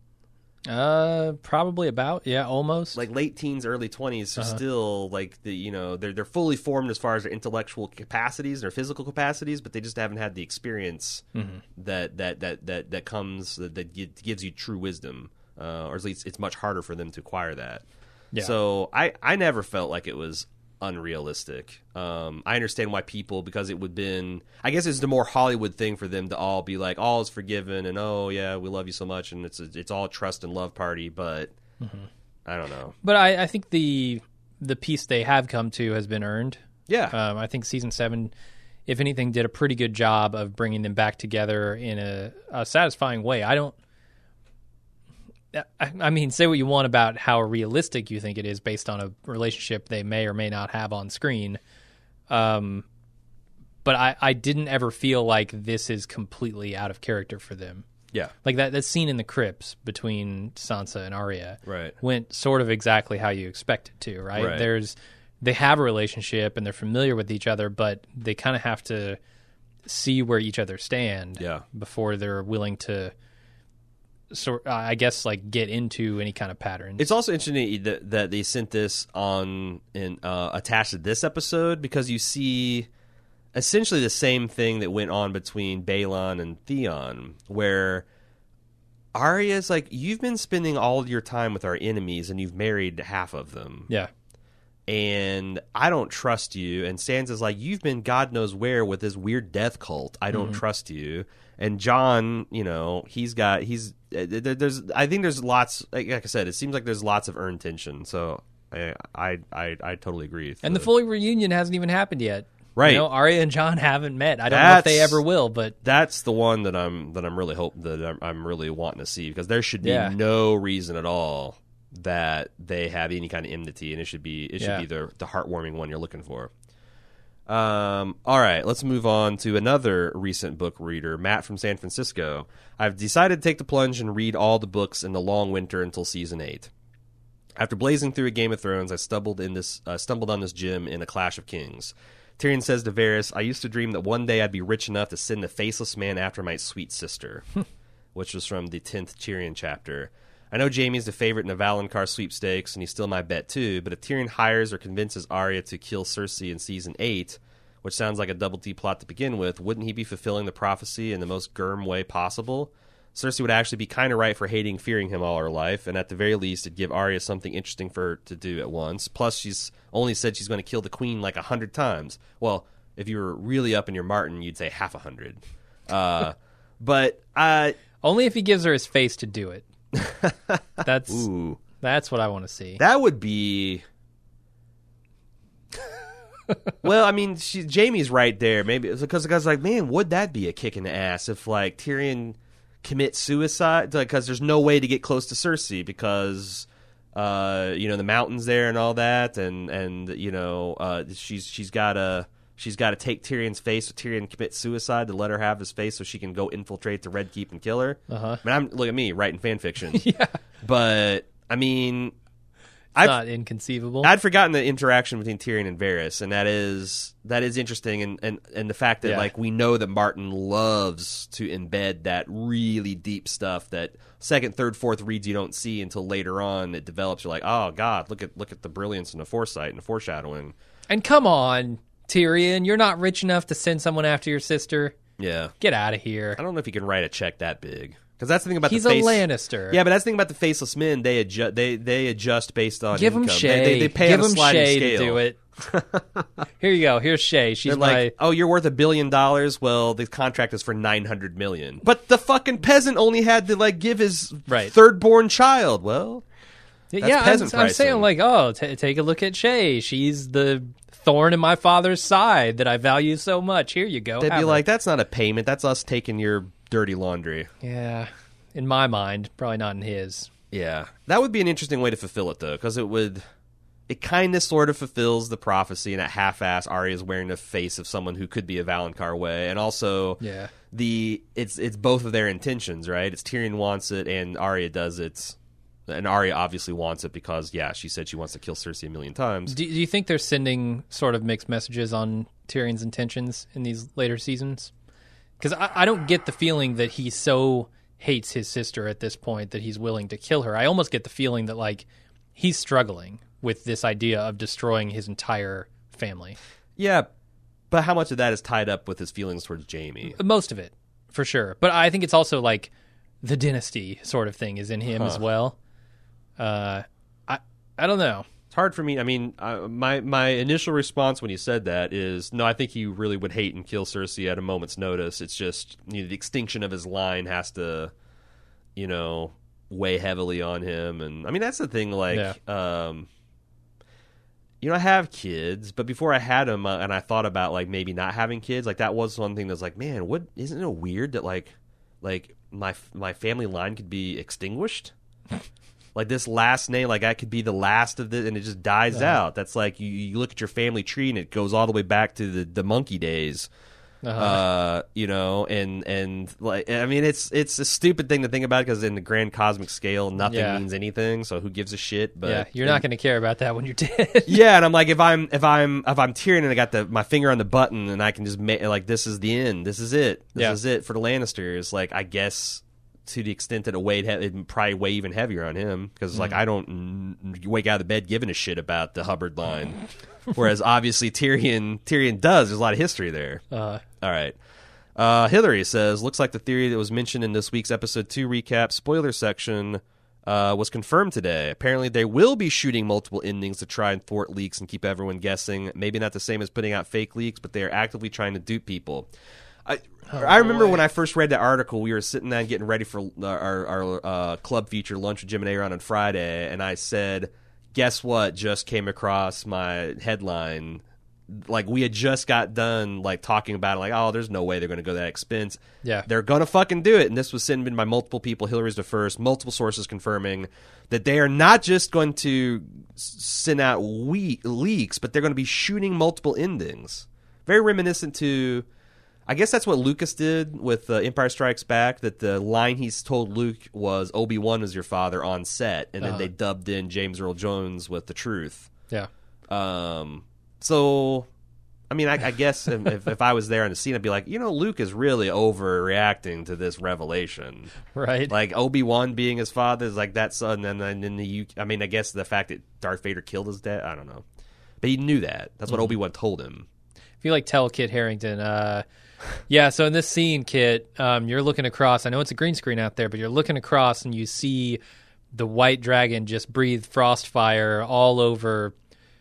Uh, probably about yeah, almost. Like late teens, early twenties, so Uh-huh. still like the you know they're they're fully formed as far as their intellectual capacities, their physical capacities, but they just haven't had the experience Mm-hmm. that, that that that that comes that, that gi- gives you true wisdom, uh, or at least it's much harder for them to acquire that. Yeah. So I I never felt like it was unrealistic. Um, I understand why people, because it would been, I guess it's the more Hollywood thing for them to all be like, all is forgiven, and oh yeah, we love you so much, and it's a, it's all trust and love party. But mm-hmm. I don't know. But I, I think the the peace they have come to has been earned. Yeah, um, I think season seven, if anything, did a pretty good job of bringing them back together in a, a satisfying way. I don't. I, I mean, say what you want about how realistic you think it is based on a relationship they may or may not have on screen. Um, but I, I didn't ever feel like this is completely out of character for them. Yeah. Like that, that scene in the crypts between Sansa and Arya right. went sort of exactly how you expect it to, right? right? There's, they have a relationship and they're familiar with each other, but they kind of have to see where each other stand yeah. before they're willing to sort uh, I guess like get into any kind of patterns. It's also interesting that, that they sent this on in uh, attached to this episode, because you see essentially the same thing that went on between Balon and Theon, where Arya's like, you've been spending all of your time with our enemies and you've married half of them. Yeah. And I don't trust you. And Sansa's like, you've been God knows where with this weird death cult. I don't mm-hmm. trust you. And Jon, you know, he's got, he's, there's, I think there's lots, like I said, it seems like there's lots of earned tension. So I, I, I, I totally agree. And the, the full reunion hasn't even happened yet. Right. You know, Arya and Jon haven't met. I don't that's, know if they ever will, but that's the one that I'm, that I'm really hoping that I'm, I'm really wanting to see, because there should be yeah. no reason at all that they have any kind of enmity, and it should be, it should yeah. be the, the heartwarming one you're looking for. Um, all right, let's move on to another recent book reader, Matt from San Francisco. I've decided to take the plunge and read all the books in the long winter until season eight. After blazing through a Game of Thrones, I stumbled in this uh, stumbled on this gem in A Clash of Kings. Tyrion says to Varys, I used to dream that one day I'd be rich enough to send a faceless man after my sweet sister, which was from the tenth Tyrion chapter. I know Jaime's the favorite in the Valonqar sweepstakes, and he's still my bet too, but if Tyrion hires or convinces Arya to kill Cersei in season eight, which sounds like a double D plot to begin with, wouldn't he be fulfilling the prophecy in the most Gurm way possible? Cersei would actually be kind of right for hating, fearing him all her life, and at the very least, it'd give Arya something interesting for her to do at once. Plus, she's only said she's going to kill the queen like a hundred times. Well, if you were really up in your Martin, you'd say half a hundred. Uh, but uh, only if he gives her his face to do it. That's Ooh. That's what I want to see. That would be. Well, I mean, she, Jaime's right there. Maybe it's because the guy's like, man, would that be a kick in the ass if like Tyrion commits suicide? Because there's no way to get close to Cersei because uh, you know the mountains there and all that, and and you know uh, she's she's got to she's got to take Tyrion's face so Tyrion commits suicide to let her have his face so she can go infiltrate the Red Keep and kill her. Uh-huh. I mean, I'm look at me writing fan fiction. Yeah, but I mean. It's I've, not inconceivable. I'd forgotten the interaction between Tyrion and Varys, and that is that is interesting, and, and, and the fact that yeah. like we know that Martin loves to embed that really deep stuff that second, third, fourth reads you don't see until later on it develops. You're like, oh God, look at look at the brilliance and the foresight and the foreshadowing. And come on, Tyrion, you're not rich enough to send someone after your sister. Yeah, get out of here. I don't know if you can write a check that big. Because that's the thing about He's the face. He's a Lannister. Yeah, but that's the thing about the faceless men. They adjust. They they adjust based on give income. Him Shay. They, they, they pay give on a him sliding Shay scale. To do it. Here you go. Here's Shay. She's They're my. Like, oh, you're worth a billion dollars. Well, the contract is for nine hundred million. But the fucking peasant only had to like give his right. third born child. Well, that's yeah, peasant I'm, I'm saying like, oh, t- take a look at Shay. She's the thorn in my father's side that I value so much. Here you go. They'd Have be her. like, that's not a payment. That's us taking your dirty laundry. Yeah. In my mind, probably not in his. Yeah. That would be an interesting way to fulfill it, though, because it would... It kind of sort of fulfills the prophecy in that half-ass Arya is wearing the face of someone who could be a Valonqar way, and also yeah. the it's it's both of their intentions, right? It's Tyrion wants it, and Arya does it. And Arya obviously wants it because, yeah, she said she wants to kill Cersei a million times. Do, do you think they're sending sort of mixed messages on Tyrion's intentions in these later seasons? Because I, I don't get the feeling that he's so... hates his sister at this point that he's willing to kill her. I almost get the feeling that like he's struggling with this idea of destroying his entire family. Yeah, but how much of that is tied up with his feelings towards Jaime? Most of it, for sure. But I think it's also like the dynasty sort of thing is in him huh. as well. Uh, I I don't know. It's hard for me. I mean, uh, my my initial response when he said that is, no, I think he really would hate and kill Cersei at a moment's notice. It's just, you know, the extinction of his line has to, you know, weigh heavily on him. And I mean, that's the thing. Like, Yeah. um, you know, I have kids, but before I had them, uh, and I thought about like maybe not having kids, like that was one thing that's like, man, what isn't it weird that like, like my my family line could be extinguished? Like this last name, like I could be the last of this, and it just dies Uh-huh. out. That's like you, you look at your family tree, and it goes all the way back to the, the monkey days. Uh-huh. Uh, you know, and and like I mean, it's it's a stupid thing to think about because in the grand cosmic scale, nothing Yeah. means anything. So who gives a shit? But yeah, you're not going to care about that when you're dead. yeah, and I'm like, if I'm if I'm if I'm Tyrion and I got the my finger on the button and I can just make like this is the end. This is it. This Yeah. is it for the Lannisters. Like I guess. To the extent that it weighed, he- it'd probably weigh even heavier on him because, Mm. like, I don't n- wake out of the bed giving a shit about the Hubbard line, whereas obviously Tyrion Tyrion does. There's a lot of history there. Uh, All right, uh, Hillary says, looks like the theory that was mentioned in this week's episode two recap spoiler section uh, was confirmed today. Apparently, they will be shooting multiple endings to try and thwart leaks and keep everyone guessing. Maybe not the same as putting out fake leaks, but they are actively trying to dupe people. I, Oh, I remember boy. when I first read that article, we were sitting there getting ready for our, our uh, club feature, Lunch with Jim and Aaron on Friday, and I said, guess what just came across my headline? Like, we had just got done, like, talking about it, like, oh, there's no way they're going to go that expense. Yeah. They're going to fucking do it, and this was sent in by multiple people. Hillary's the first, multiple sources confirming that they are not just going to s- send out we- leaks, but they're going to be shooting multiple endings. Very reminiscent to... I guess that's what Lucas did with uh, Empire Strikes Back, that the line he's told Luke was Obi-Wan was your father on set, and then Uh-huh. they dubbed in James Earl Jones with the truth. yeah. Um, so, I mean, I, I guess if, if I was there on the scene, I'd be like, you know, Luke is really overreacting to this revelation. Right. Like, Obi-Wan being his father is like that son, and then in the U I mean, I guess the fact that Darth Vader killed his dad, I don't know. But he knew that. That's what Mm-hmm. Obi-Wan told him. If you like tell Kit Harington, uh, yeah, so in this scene, Kit, um, you're looking across. I know it's a green screen out there, but you're looking across and you see the white dragon just breathe frost fire all over,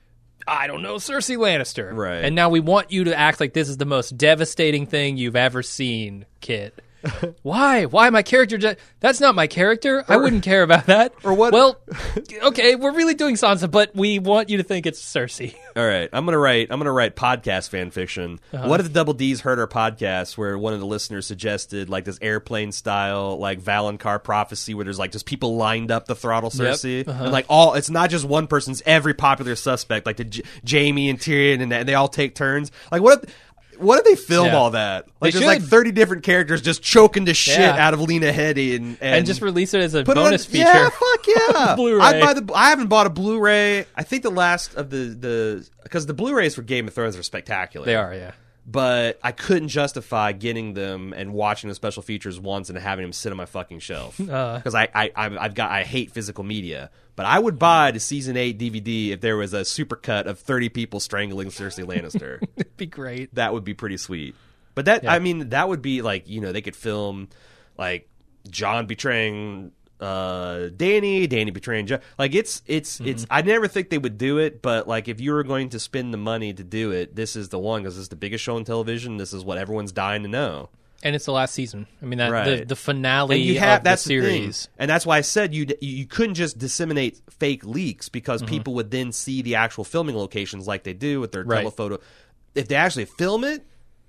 I don't know, Cersei Lannister. Right. And now we want you to act like this is the most devastating thing you've ever seen, Kit. Why? Why my character? Just, that's not my character. I wouldn't care about that. Or what- Well, okay, we're really doing Sansa, but we want you to think it's Cersei. All right, I'm gonna write. I'm gonna write podcast fan fiction. Uh-huh. What if the Double D's heard our podcast where one of the listeners suggested like this airplane style like Valonqar prophecy where there's like just people lined up to throttle Cersei Uh-huh. and like all it's not just one person's every popular suspect like the J- Jamie and Tyrion and, and they all take turns. Like what if what if they film Yeah. all that? Like They there's like should. thirty different characters just choking the shit Yeah. out of Lena Headey and, and And just release it as a Put it bonus on, feature. Yeah, fuck yeah. Blu-ray. I'd buy the. I haven't bought a Blu-ray. I think the last of the the because the Blu-rays for Game of Thrones are spectacular. They are, yeah. but I couldn't justify getting them and watching the special features once and having them sit on my fucking shelf Uh. because I, I I I've got I hate physical media. But I would buy the season eight D V D if there was a supercut of thirty people strangling Cersei Lannister. It'd be great. That would be pretty sweet. But that Yeah. I mean that would be like, you know, they could film like John betraying uh Danny, Danny betraying John. Like it's it's Mm-hmm. it's I never think they would do it, but like if you were going to spend the money to do it, this is the one because it's the biggest show on television. This is what everyone's dying to know. And it's the last season. I mean, that the, Right. the finale And you have of that's the the thing. series. And that's why I said you you couldn't just disseminate fake leaks because Mm-hmm. people would then see the actual filming locations like they do with their Right. telephoto. If they actually film it,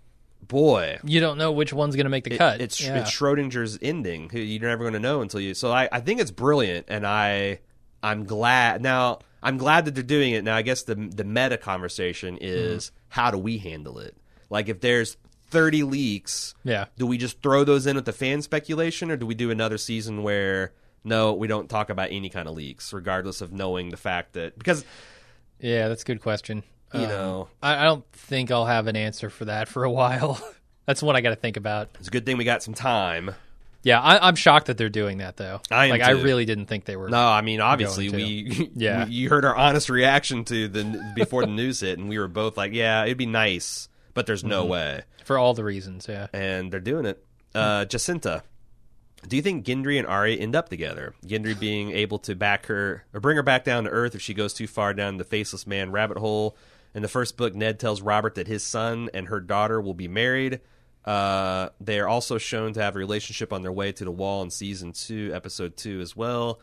boy, You don't know which one's going to make the cut. It's Yeah. it's Schrodinger's ending. You're never going to know until you. So I, I think it's brilliant, and I I'm glad now. I'm glad that they're doing it now. I guess the the meta conversation is Mm-hmm. how do we handle it? Like if there's thirty leaks, Yeah. do we just throw those in with the fan speculation, or do we do another season where no, we don't talk about any kind of leaks, regardless of knowing the fact that because Yeah, that's a good question. you Um, know I, I don't think I'll have an answer for that for a while. That's one I got to think about. it's a good thing we got some time. Yeah, I, I'm shocked that they're doing that, though. I am like, I too. really didn't think they were. No, I mean obviously going we Yeah. we- you heard our honest reaction to the before the news hit, and we were both like, yeah, it'd be nice, but there's no Mm-hmm. way, For all the reasons, yeah. and they're doing it. Uh, Jacinta, Do you think Gendry and Arya end up together? Gendry being able to back her or bring her back down to Earth if she goes too far down the faceless man rabbit hole. In the first book, Ned tells Robert that his son and her daughter will be married. Uh, they are also shown to have a relationship on their way to the Wall in season two, episode two as well.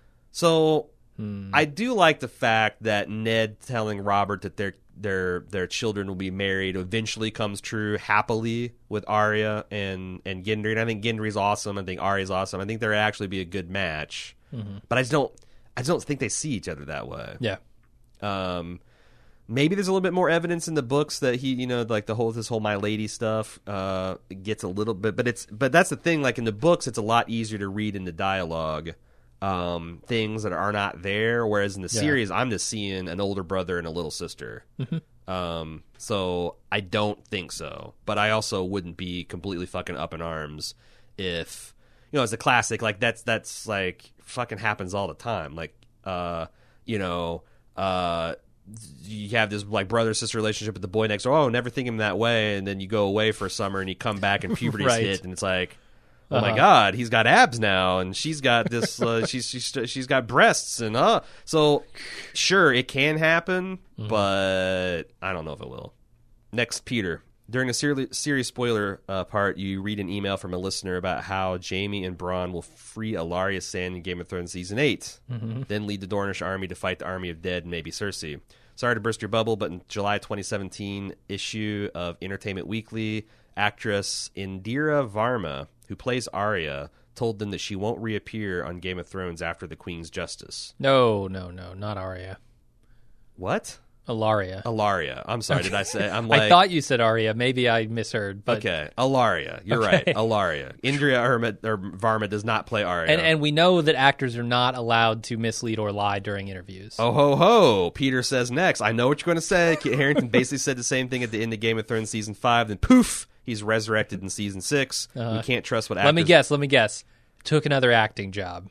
So hmm. I do like the fact that Ned telling Robert that their their their children will be married eventually comes true happily with Arya and and Gendry. And I think Gendry's awesome. I think Arya's awesome. I think they'll actually be a good match. Mm-hmm. But I just don't I just don't think they see each other that way. Yeah. Um. Maybe there's a little bit more evidence in the books that he, you know, like the whole this whole My Lady stuff uh, gets a little bit, but it's but that's the thing. Like in the books, it's a lot easier to read in the dialogue um, things that are not there. Whereas in the yeah. series, I'm just seeing an older brother and a little sister. Mm-hmm. Um, so I don't think so. But I also wouldn't be completely fucking up in arms if, you know, it's a classic. Like that's that's like fucking happens all the time. Like, uh, you know. Uh, you have this like brother sister relationship with the boy next door. Oh, never think him that way, and then you go away for a summer and you come back and puberty's right. hit, and it's like, oh uh-huh. my god, he's got abs now, and she's got this. Uh, she's she's she's got breasts, and uh, so sure it can happen, mm-hmm. but I don't know if it will. Next, Peter. During a ser- series spoiler uh, part, you read an email from a listener about how Jaime and Bronn will free Ellaria Sand in Game of Thrones Season eight, mm-hmm. then lead the Dornish army to fight the Army of Dead and maybe Cersei. Sorry to burst your bubble, but in July twenty seventeen issue of Entertainment Weekly, actress Indira Varma, who plays Arya, told them that she won't reappear on Game of Thrones after the Queen's Justice. No, no, no, not Arya. What? Ellaria. Ellaria. I'm sorry, did I say? I'm like, I thought you said Arya. Maybe I misheard. But... Okay, Ellaria. You're okay. right. Ellaria. Indira Varma, or Varma does not play Arya. And, and we know that actors are not allowed to mislead or lie during interviews. Oh, ho, ho. Peter says next. I know what you're going to say. Kit Harington basically said the same thing at the end of Game of Thrones Season five. Then poof, he's resurrected in Season six. Uh-huh. We can't trust what actors... Let me guess. Let me guess. Took another acting job.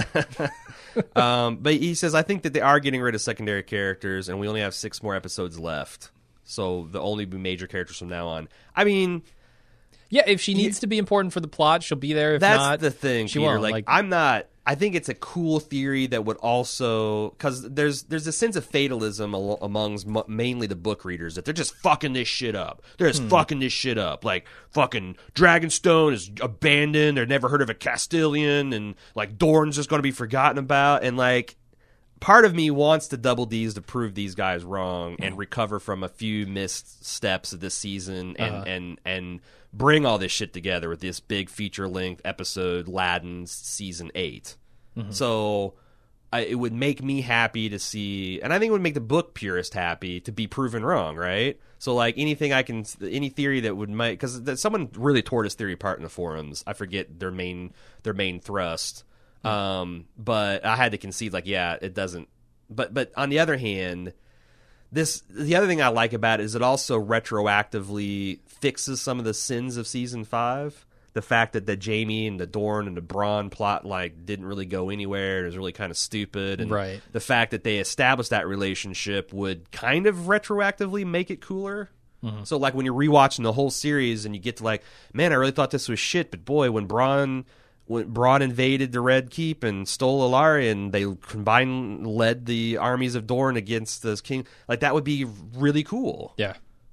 um, but he says, I think that they are getting rid of secondary characters, and we only have six more episodes left. So they'll only be major characters from now on. I mean... Yeah, if she needs he, to be important for the plot, she'll be there. If that's not, the thing, she Peter. won't. Like, like, I'm not... I think it's a cool theory that would also... Because there's there's a sense of fatalism al- amongst m- mainly the book readers that they're just fucking this shit up. They're just hmm. fucking this shit up. Like, fucking Dragonstone is abandoned. They've never heard of a Castilian. And, like, Dorne's just going to be forgotten about. And, like, part of me wants the Double D's to prove these guys wrong and recover from a few missed steps of this season and uh-huh. and and bring all this shit together with this big feature-length episode, Ladden's Season eight. Mm-hmm. So I, it would make me happy to see, and I think it would make the book purist happy to be proven wrong, right? So, like, anything I can, any theory that would make, because someone really tore this theory apart in the forums. I forget their main their main thrust. Mm-hmm. Um, but I had to concede, like, yeah, it doesn't. But but on the other hand, this the other thing I like about it is it also retroactively fixes some of the sins of season five. The fact that the Jaime and the Dorne and the Bronn plot like didn't really go anywhere, it was really kind of stupid, and right. the fact that they established that relationship would kind of retroactively make it cooler. Mm-hmm. So like when you're rewatching the whole series and you get to like, man, I really thought this was shit, but boy, when Bronn when Bronn invaded the Red Keep and stole Ellaria and they combined led the armies of Dorne against this king, like that would be really cool. Yeah.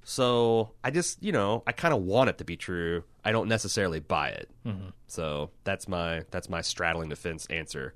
So I just, you know, I kind of want it to be true. I don't necessarily buy it. Mm-hmm. So that's my that's my straddling the fence answer.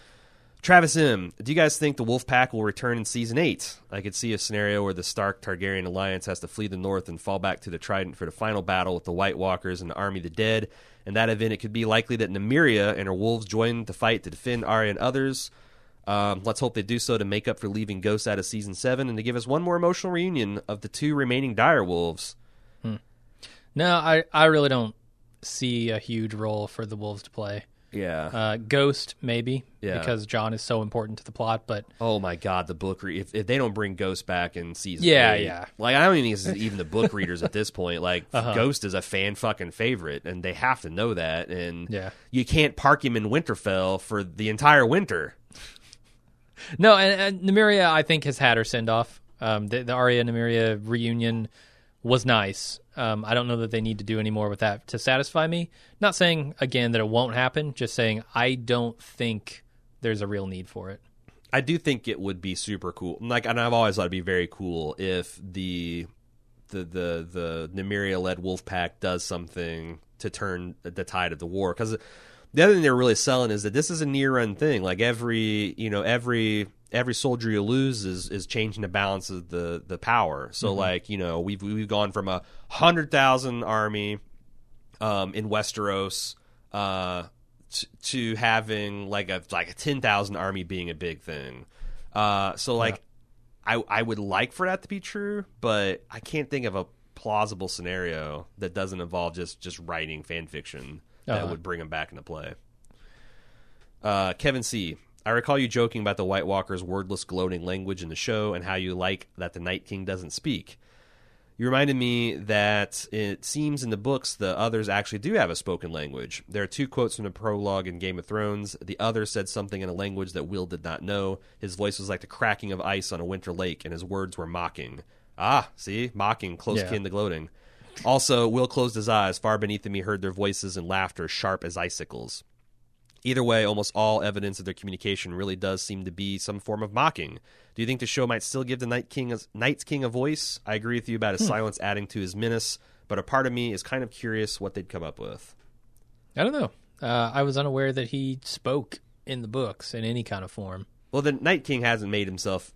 Travis M., do you guys think the Wolf Pack will return in Season eight? I could see a scenario where the Stark-Targaryen alliance has to flee the north and fall back to the Trident for the final battle with the White Walkers and the Army of the Dead. In that event, it could be likely that Nymeria and her wolves join the fight to defend Arya and others. Um, let's hope they do so to make up for leaving Ghosts out of Season seven and to give us one more emotional reunion of the two remaining dire wolves. Hmm. No, I, I really don't see a huge role for the wolves to play. Yeah. Uh, Ghost, maybe, yeah. because Jon is so important to the plot, but... Oh, my God, the book... Re- if, if they don't bring Ghost back in Season yeah, eight... Yeah, Like, I don't even think it's even the book readers at this point. Like, uh-huh. Ghost is a fan-fucking favorite, and they have to know that, and yeah. you can't park him in Winterfell for the entire winter. No, and, and Nymeria, I think, has had her send-off. Um, the, the Arya Nymeria reunion was nice. Um, I don't know that they need to do any more with that to satisfy me. Not saying, again, that it won't happen, just saying I don't think there's a real need for it. I do think it would be super cool. Like, and I've always thought it'd be very cool if the the the the Nymeria-led Wolfpack does something to turn the tide of the war. Because the other thing they're really selling is that this is a near-run thing. Like every you know every every soldier you lose is is changing the balance of the the power. So mm-hmm. like you know we've we've gone from a hundred thousand army um, in Westeros. Uh, to having like a like a ten thousand army being a big thing. Uh, so like yeah. I I would like for that to be true, but I can't think of a plausible scenario that doesn't involve just just writing fan fiction that uh-huh. would bring them back into play. Uh, Kevin C. I recall you joking about the White Walker's wordless gloating language in the show and how you like that the Night King doesn't speak. You reminded me that it seems in the books the others actually do have a spoken language. There are two quotes from the prologue in Game of Thrones. The other said something in a language that Will did not know. His voice was like the cracking of ice on a winter lake, and his words were mocking. Ah, see? Mocking, close yeah. kin to gloating. Also, Will closed his eyes. Far beneath him he heard their voices and laughter, sharp as icicles. Either way, almost all evidence of their communication really does seem to be some form of mocking. Do you think the show might still give the Night King a, Night's King a voice? I agree with you about his hmm. silence adding to his menace, but a part of me is kind of curious what they'd come up with. I don't know. Uh, I was unaware that he spoke in the books in any kind of form. Well, the Night King hasn't made himself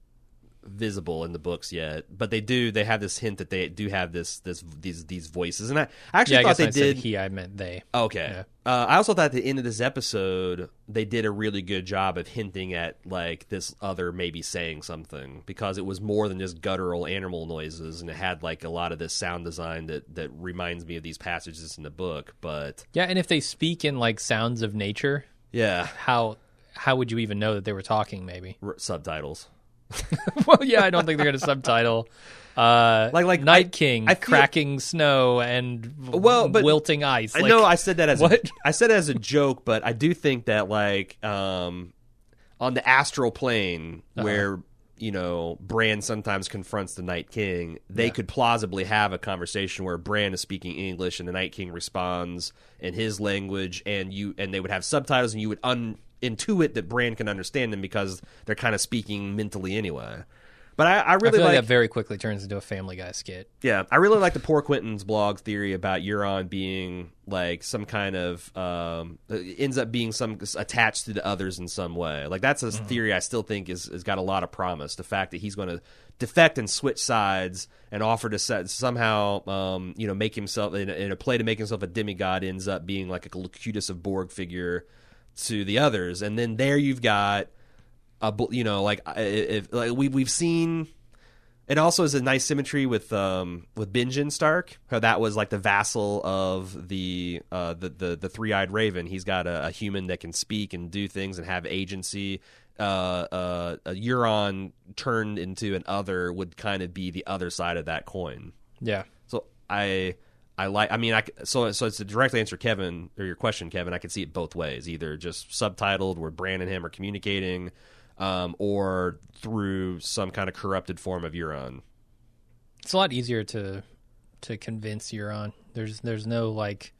visible in the books yet, but they do. They have this hint that they do have this, this, these, these voices, and I actually yeah, I thought guess they I did. Said he, I meant they. Okay. Yeah. Uh, I also thought at the end of this episode they did a really good job of hinting at like this other maybe saying something, because it was more than just guttural animal noises, and it had like a lot of this sound design that that reminds me of these passages in the book. But yeah, and if they speak in like sounds of nature, yeah, how how would you even know that they were talking? Maybe R- subtitles. Well, yeah, I don't think they're going to subtitle uh, like like Night I, King I feel, cracking snow and well, but wilting ice. I like, know I said that as what? A, I said it as a joke, but I do think that like um, on the astral plane uh-huh. where you know Bran sometimes confronts the Night King, they yeah. could plausibly have a conversation where Bran is speaking English and the Night King responds in his language, and you and they would have subtitles, and you would un. intuit that Bran can understand them because they're kind of speaking mentally anyway. But I, I really I feel like, like that very quickly turns into a Family Guy skit. Yeah, I really like the Poor Quentin's blog theory about Euron being like some kind of um, ends up being some attached to the others in some way. Like that's a mm-hmm. theory I still think is has got a lot of promise. The fact that he's going to defect and switch sides and offer to set, somehow um, you know make himself in a, in a play to make himself a demigod ends up being like a Locutus of Borg figure to the others, and then there you've got a you know like if like we we've seen it also is a nice symmetry with um with Benjen Stark, how that was like the vassal of the uh the the, the three-eyed raven. He's got a, a human that can speak and do things and have agency. Uh, uh, a Euron turned into an other would kind of be the other side of that coin. Yeah. So I. I like. I mean, I so so it's a direct answer, Kevin, or your question, Kevin. I could see it both ways, either just subtitled where Bran and him are communicating, um, or through some kind of corrupted form of Euron. It's a lot easier to to convince Euron. There's there's no like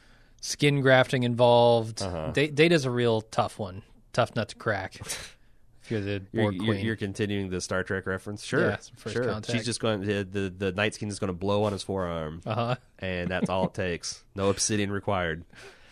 skin grafting involved. Uh-huh. D- Data's a real tough one, tough nut to crack. You're the Borg you're, queen. You're, you're continuing the Star Trek reference, sure. Yeah, first sure. contact. She's just going. The the, the Night King is going to blow on his forearm, uh-huh. and that's all it takes. No obsidian required.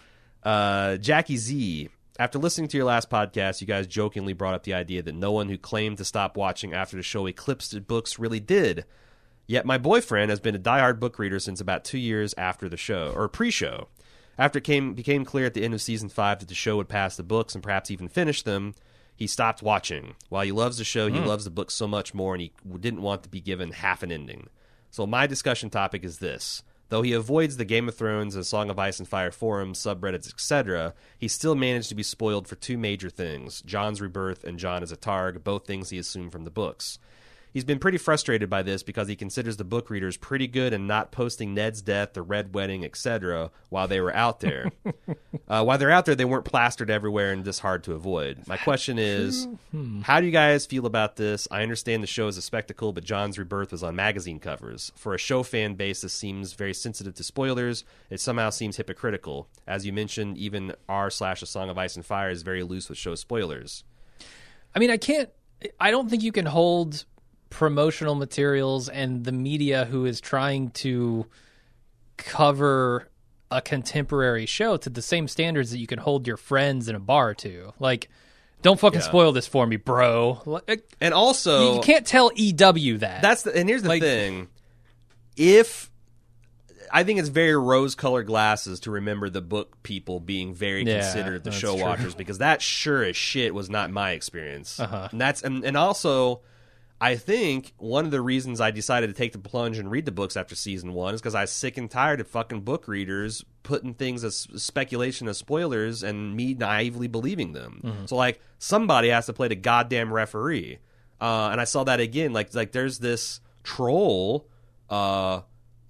Uh, Jackie Z. After listening to your last podcast, you guys jokingly brought up the idea that no one who claimed to stop watching after the show eclipsed the books really did. Yet my boyfriend has been a diehard book reader since about two years after the show, or pre-show. After it came became clear at the end of season five that the show would pass the books and perhaps even finish them, he stopped watching. While he loves the show, he mm. loves the book so much more, and he didn't want to be given half an ending. So my discussion topic is this. Though he avoids the Game of Thrones and Song of Ice and Fire forums, subreddits, et cetera, he still managed to be spoiled for two major things, Jon's rebirth and Jon as a Targ, both things he assumed from the books. He's been pretty frustrated by this because he considers the book readers pretty good and not posting Ned's death, the Red Wedding, et cetera while they were out there. uh, while they're out there, they weren't plastered everywhere and just hard to avoid. My question is, hmm. how do you guys feel about this? I understand the show is a spectacle, but John's rebirth was on magazine covers. For a show fan base, this seems very sensitive to spoilers. It somehow seems hypocritical. As you mentioned, even R slash A Song of Ice and Fire is very loose with show spoilers. I mean, I can't, I don't think you can hold promotional materials and the media who is trying to cover a contemporary show to the same standards that you can hold your friends in a bar to. Like, don't fucking yeah. spoil this for me, bro. And also, you can't tell E W that. That's the, and here's the like, thing. If I think it's very rose-colored glasses to remember the book people being very yeah, considerate the show true. watchers, because that sure as shit was not my experience. Uh-huh. And that's and, and also I think one of the reasons I decided to take the plunge and read the books after season one is because I was sick and tired of fucking book readers putting things as speculation as spoilers and me naively believing them. Mm-hmm. So, like, somebody has to play the goddamn referee. Uh, and I saw that again. Like, like there's this troll uh,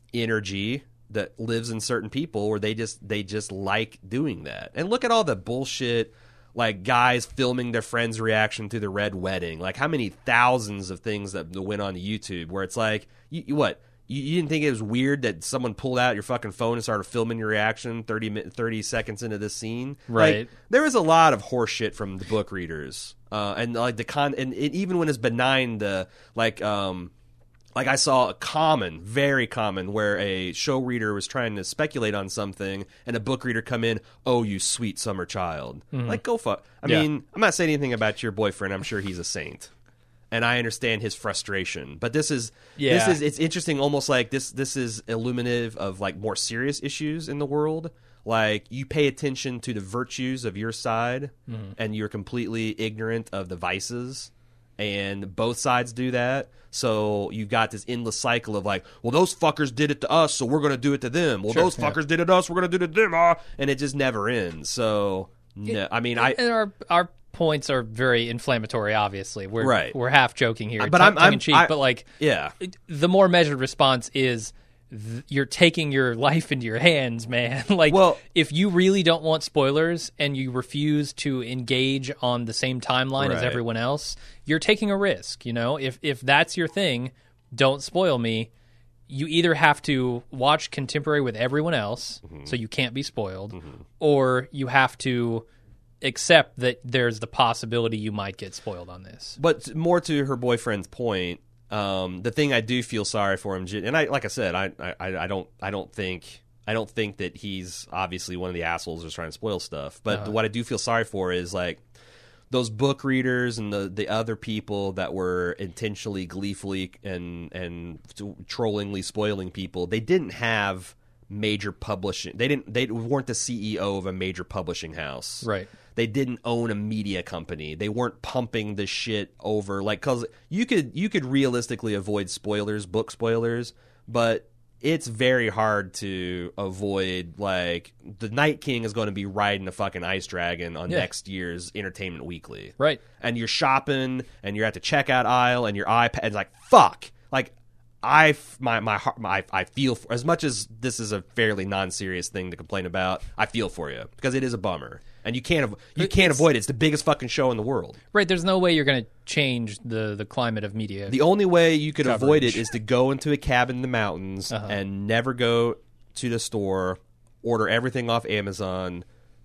energy that lives in certain people where they just they just like doing that. And look at all the bullshit. Like, guys filming their friend's reaction to the Red Wedding. Like, how many thousands of things that went on YouTube where it's like, you, you what? You, you didn't think it was weird that someone pulled out your fucking phone and started filming your reaction thirty, thirty seconds into this scene? Right. Like, there is a lot of horseshit from the book readers. Uh, and, like, the con... And it, even when it's benign, the, like, um... Like, I saw a common, very common, where a show reader was trying to speculate on something, and a book reader come in, oh, you sweet summer child. Mm-hmm. Like, go fuck. I yeah. mean, I'm not saying anything about your boyfriend. I'm sure he's a saint. And I understand his frustration. But this is, yeah. this is, it's interesting, almost like this, this is illuminative of, like, more serious issues in the world. Like, you pay attention to the virtues of your side, mm-hmm. and you're completely ignorant of the vices. And both sides do that. So you've got this endless cycle of like, well, those fuckers did it to us, so we're going to do it to them. Well, sure, those fuckers yeah. did it to us, we're going to do it to them. Uh, and it just never ends. So, no, it, I mean, I... And our, our points are very inflammatory, obviously. We're, right. we're half joking here, but t- I'm, tongue I'm, in cheek. I, but like, yeah. the more measured response is... Th- you're taking your life into your hands, man. Like, well, if you really don't want spoilers and you refuse to engage on the same timeline right. as everyone else, you're taking a risk. You know, if if that's your thing, don't spoil me. You either have to watch contemporary with everyone else, mm-hmm. so you can't be spoiled, mm-hmm. or you have to accept that there's the possibility you might get spoiled on this. But more to her boyfriend's point. Um, the thing I do feel sorry for him, and I, like I said, I, I, I don't, I don't think, I don't think that he's obviously one of the assholes who's trying to spoil stuff. But uh-huh. what I do feel sorry for is like those book readers and the, the other people that were intentionally, gleefully, and and trollingly spoiling people. They didn't have major publishing. They didn't. They weren't the C E O of a major publishing house. Right. They didn't own a media company. They weren't pumping this shit over like because you could you could realistically avoid spoilers, book spoilers, but it's very hard to avoid like the Night King is going to be riding a fucking ice dragon on yeah. next year's Entertainment Weekly, right? And you're shopping and you're at the checkout aisle and your iPad's like fuck, like I my my heart my, I feel for, as much as this is a fairly non-serious thing to complain about. I feel for you because it is a bummer. And you can't you can't it's, avoid it. It's the biggest fucking show in the world. Right. There's no way you're going to change the, the climate of media. The only way you could coverage. avoid it is to go into a cabin in the mountains uh-huh. and never go to the store, order everything off Amazon,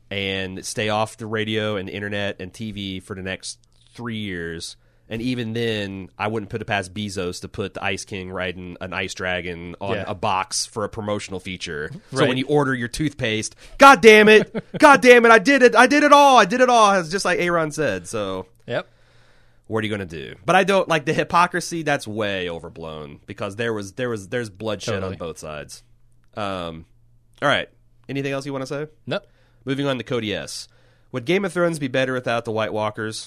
and stay off the radio and the internet and T V for the next three years. And even then, I wouldn't put it past Bezos to put the Ice King riding an ice dragon on yeah. a box for a promotional feature. Right. So when you order your toothpaste, God damn it, God damn it, I did it, I did it all, I did it all. It's just like Aaron said. So yep. What are you going to do? But I don't like the hypocrisy. That's way overblown because there was there was there's bloodshed totally. on both sides. Um, all right. Anything else you want to say? Nope. Moving on to Cody S. Would Game of Thrones be better without the White Walkers?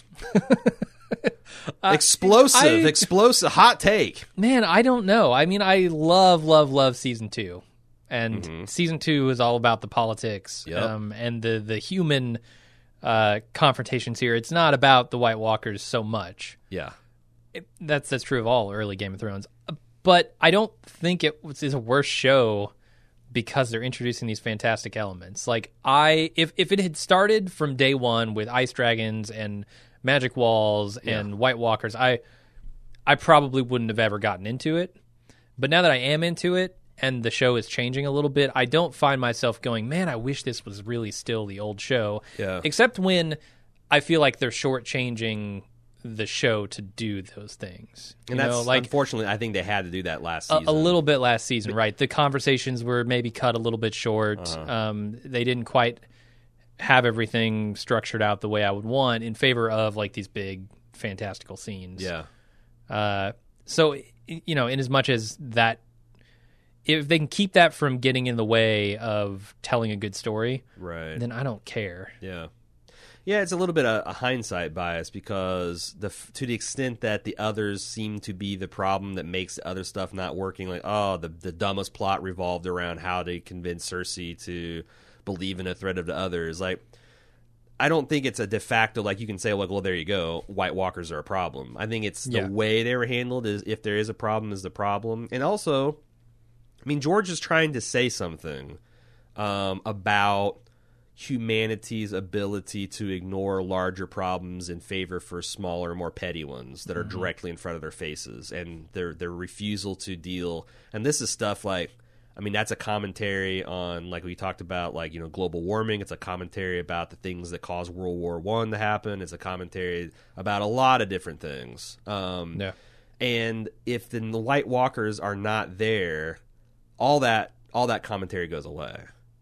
Uh, explosive, I, explosive, hot take. Man, I don't know. I mean, I love, love, love season two, and mm-hmm. season two is all about the politics yep. um, and the the human uh, confrontations here. It's not about the White Walkers so much. Yeah, it, that's that's true of all early Game of Thrones. But I don't think it was, is a worse show because they're introducing these fantastic elements. Like I, if if it had started from day one with ice dragons and magic walls and yeah. White Walkers, I I probably wouldn't have ever gotten into it. But now that I am into it and the show is changing a little bit, I don't find myself going, man, I wish this was really still the old show. Yeah. Except when I feel like they're shortchanging the show to do those things. And you that's, know, like, unfortunately, I think they had to do that last season. A, a little bit last season, right. The conversations were maybe cut a little bit short. Uh-huh. Um, they didn't quite have everything structured out the way I would want in favor of like these big fantastical scenes. Yeah. Uh, so, you know, in as much as that, if they can keep that from getting in the way of telling a good story, right, then I don't care. Yeah. Yeah, it's a little bit of a hindsight bias because the to the extent that the others seem to be the problem that makes the other stuff not working, like, oh, the the dumbest plot revolved around how to convince Cersei to believe in a threat of the others. Like, I don't think it's a de facto, like, you can say, like, well, there you go, White Walkers are a problem. I think it's the yeah. way they were handled is if there is a problem is the problem. And also, I mean, George is trying to say something um, about humanity's ability to ignore larger problems in favor for smaller, more petty ones that are mm-hmm. directly in front of their faces, and their their refusal to deal. And this is stuff like, I mean, that's a commentary on, like we talked about, like, you know, global warming. It's a commentary about the things that caused World War One to happen. It's a commentary about a lot of different things. Um, yeah. And if the White Walkers are not there, all that all that commentary goes away.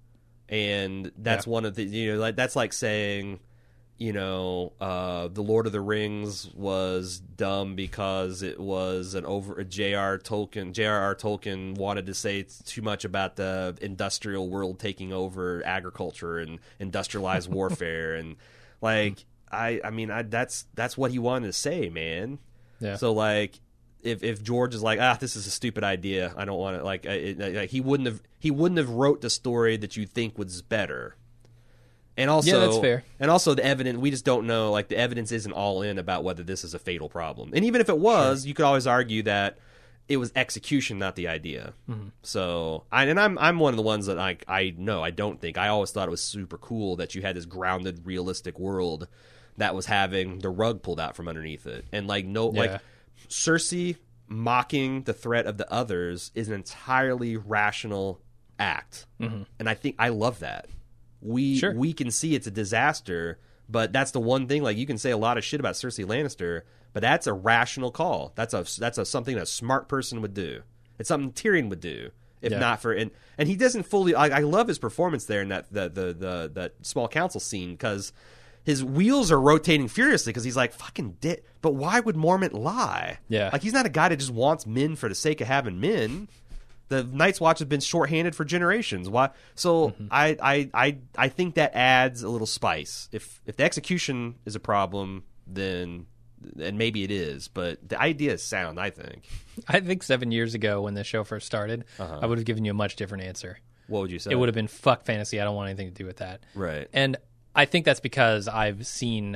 And that's yeah. one of the, you know, like that's like saying, you know, uh, the Lord of the Rings was dumb because it was an over a J R Tolkien. J R R Tolkien wanted to say too much about the industrial world taking over agriculture and industrialized warfare, and like I, I mean, I, that's that's what he wanted to say, man. Yeah. So like, if if George is like, ah, this is a stupid idea, I don't want it. Like, it, like he wouldn't have he wouldn't have wrote the story that you think was better. And also, yeah, that's fair. And also, the evidence, we just don't know. Like, the evidence isn't all in about whether this is a fatal problem. And even if it was, sure. you could always argue that it was execution, not the idea. Mm-hmm. So, I, and I'm I'm one of the ones that I I know I don't think. I always thought it was super cool that you had this grounded, realistic world that was having the rug pulled out from underneath it, and like no yeah. like. Cersei mocking the threat of the others is an entirely rational act, mm-hmm. and I think I love that. We sure. we can see it's a disaster, but that's the one thing. Like, you can say a lot of shit about Cersei Lannister, but that's a rational call. That's a that's a something a smart person would do. It's something Tyrion would do, if yeah. not for and and he doesn't fully. I, I love his performance there in that the the the that small council scene, because his wheels are rotating furiously because he's like, fucking dick. But why would Mormont lie? Yeah. Like, he's not a guy that just wants men for the sake of having men. The Night's Watch has been shorthanded for generations. Why? So mm-hmm. I, I, I, I think that adds a little spice. If if the execution is a problem, then and maybe it is, but the idea is sound, I think. I think seven years ago when the show first started, uh-huh. I would have given you a much different answer. What would you say? It would have been, fuck fantasy. I don't want anything to do with that. Right. And I think that's because I've seen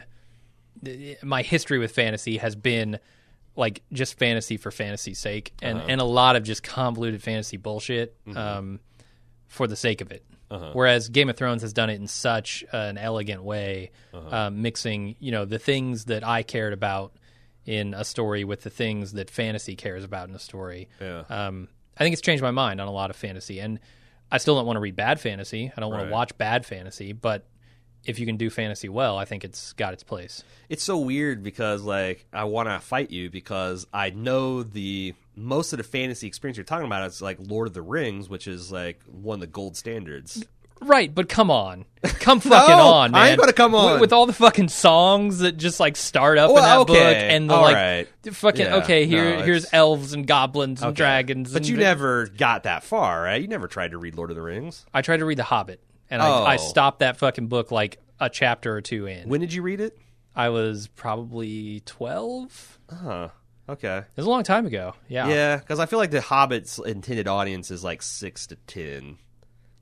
my history with fantasy has been like just fantasy for fantasy's sake, and, uh-huh. and a lot of just convoluted fantasy bullshit um, mm-hmm. for the sake of it. Uh-huh. Whereas Game of Thrones has done it in such an elegant way, uh-huh. um, mixing, you know, the things that I cared about in a story with the things that fantasy cares about in a story. Yeah. Um, I think it's changed my mind on a lot of fantasy, and I still don't want to read bad fantasy. I don't want right. to watch bad fantasy, but if you can do fantasy well, I think it's got its place. It's so weird because, like, I want to fight you because I know the most of the fantasy experience you're talking about is like Lord of the Rings, which is like one of the gold standards. Right, but come on. Come fucking no, on, man. I ain't gonna come on. With, with all the fucking songs that just like start up well, in that okay. book and the all like right. fucking yeah. okay, here no, here's elves and goblins and okay. dragons. But and you vi- never got that far, right? You never tried to read Lord of the Rings. I tried to read The Hobbit, and oh. I, I stopped that fucking book like a chapter or two in. When did you read it? I was probably twelve. Uh-huh. Okay. It was a long time ago. Yeah. Yeah, because I feel like The Hobbit's intended audience is like six to ten.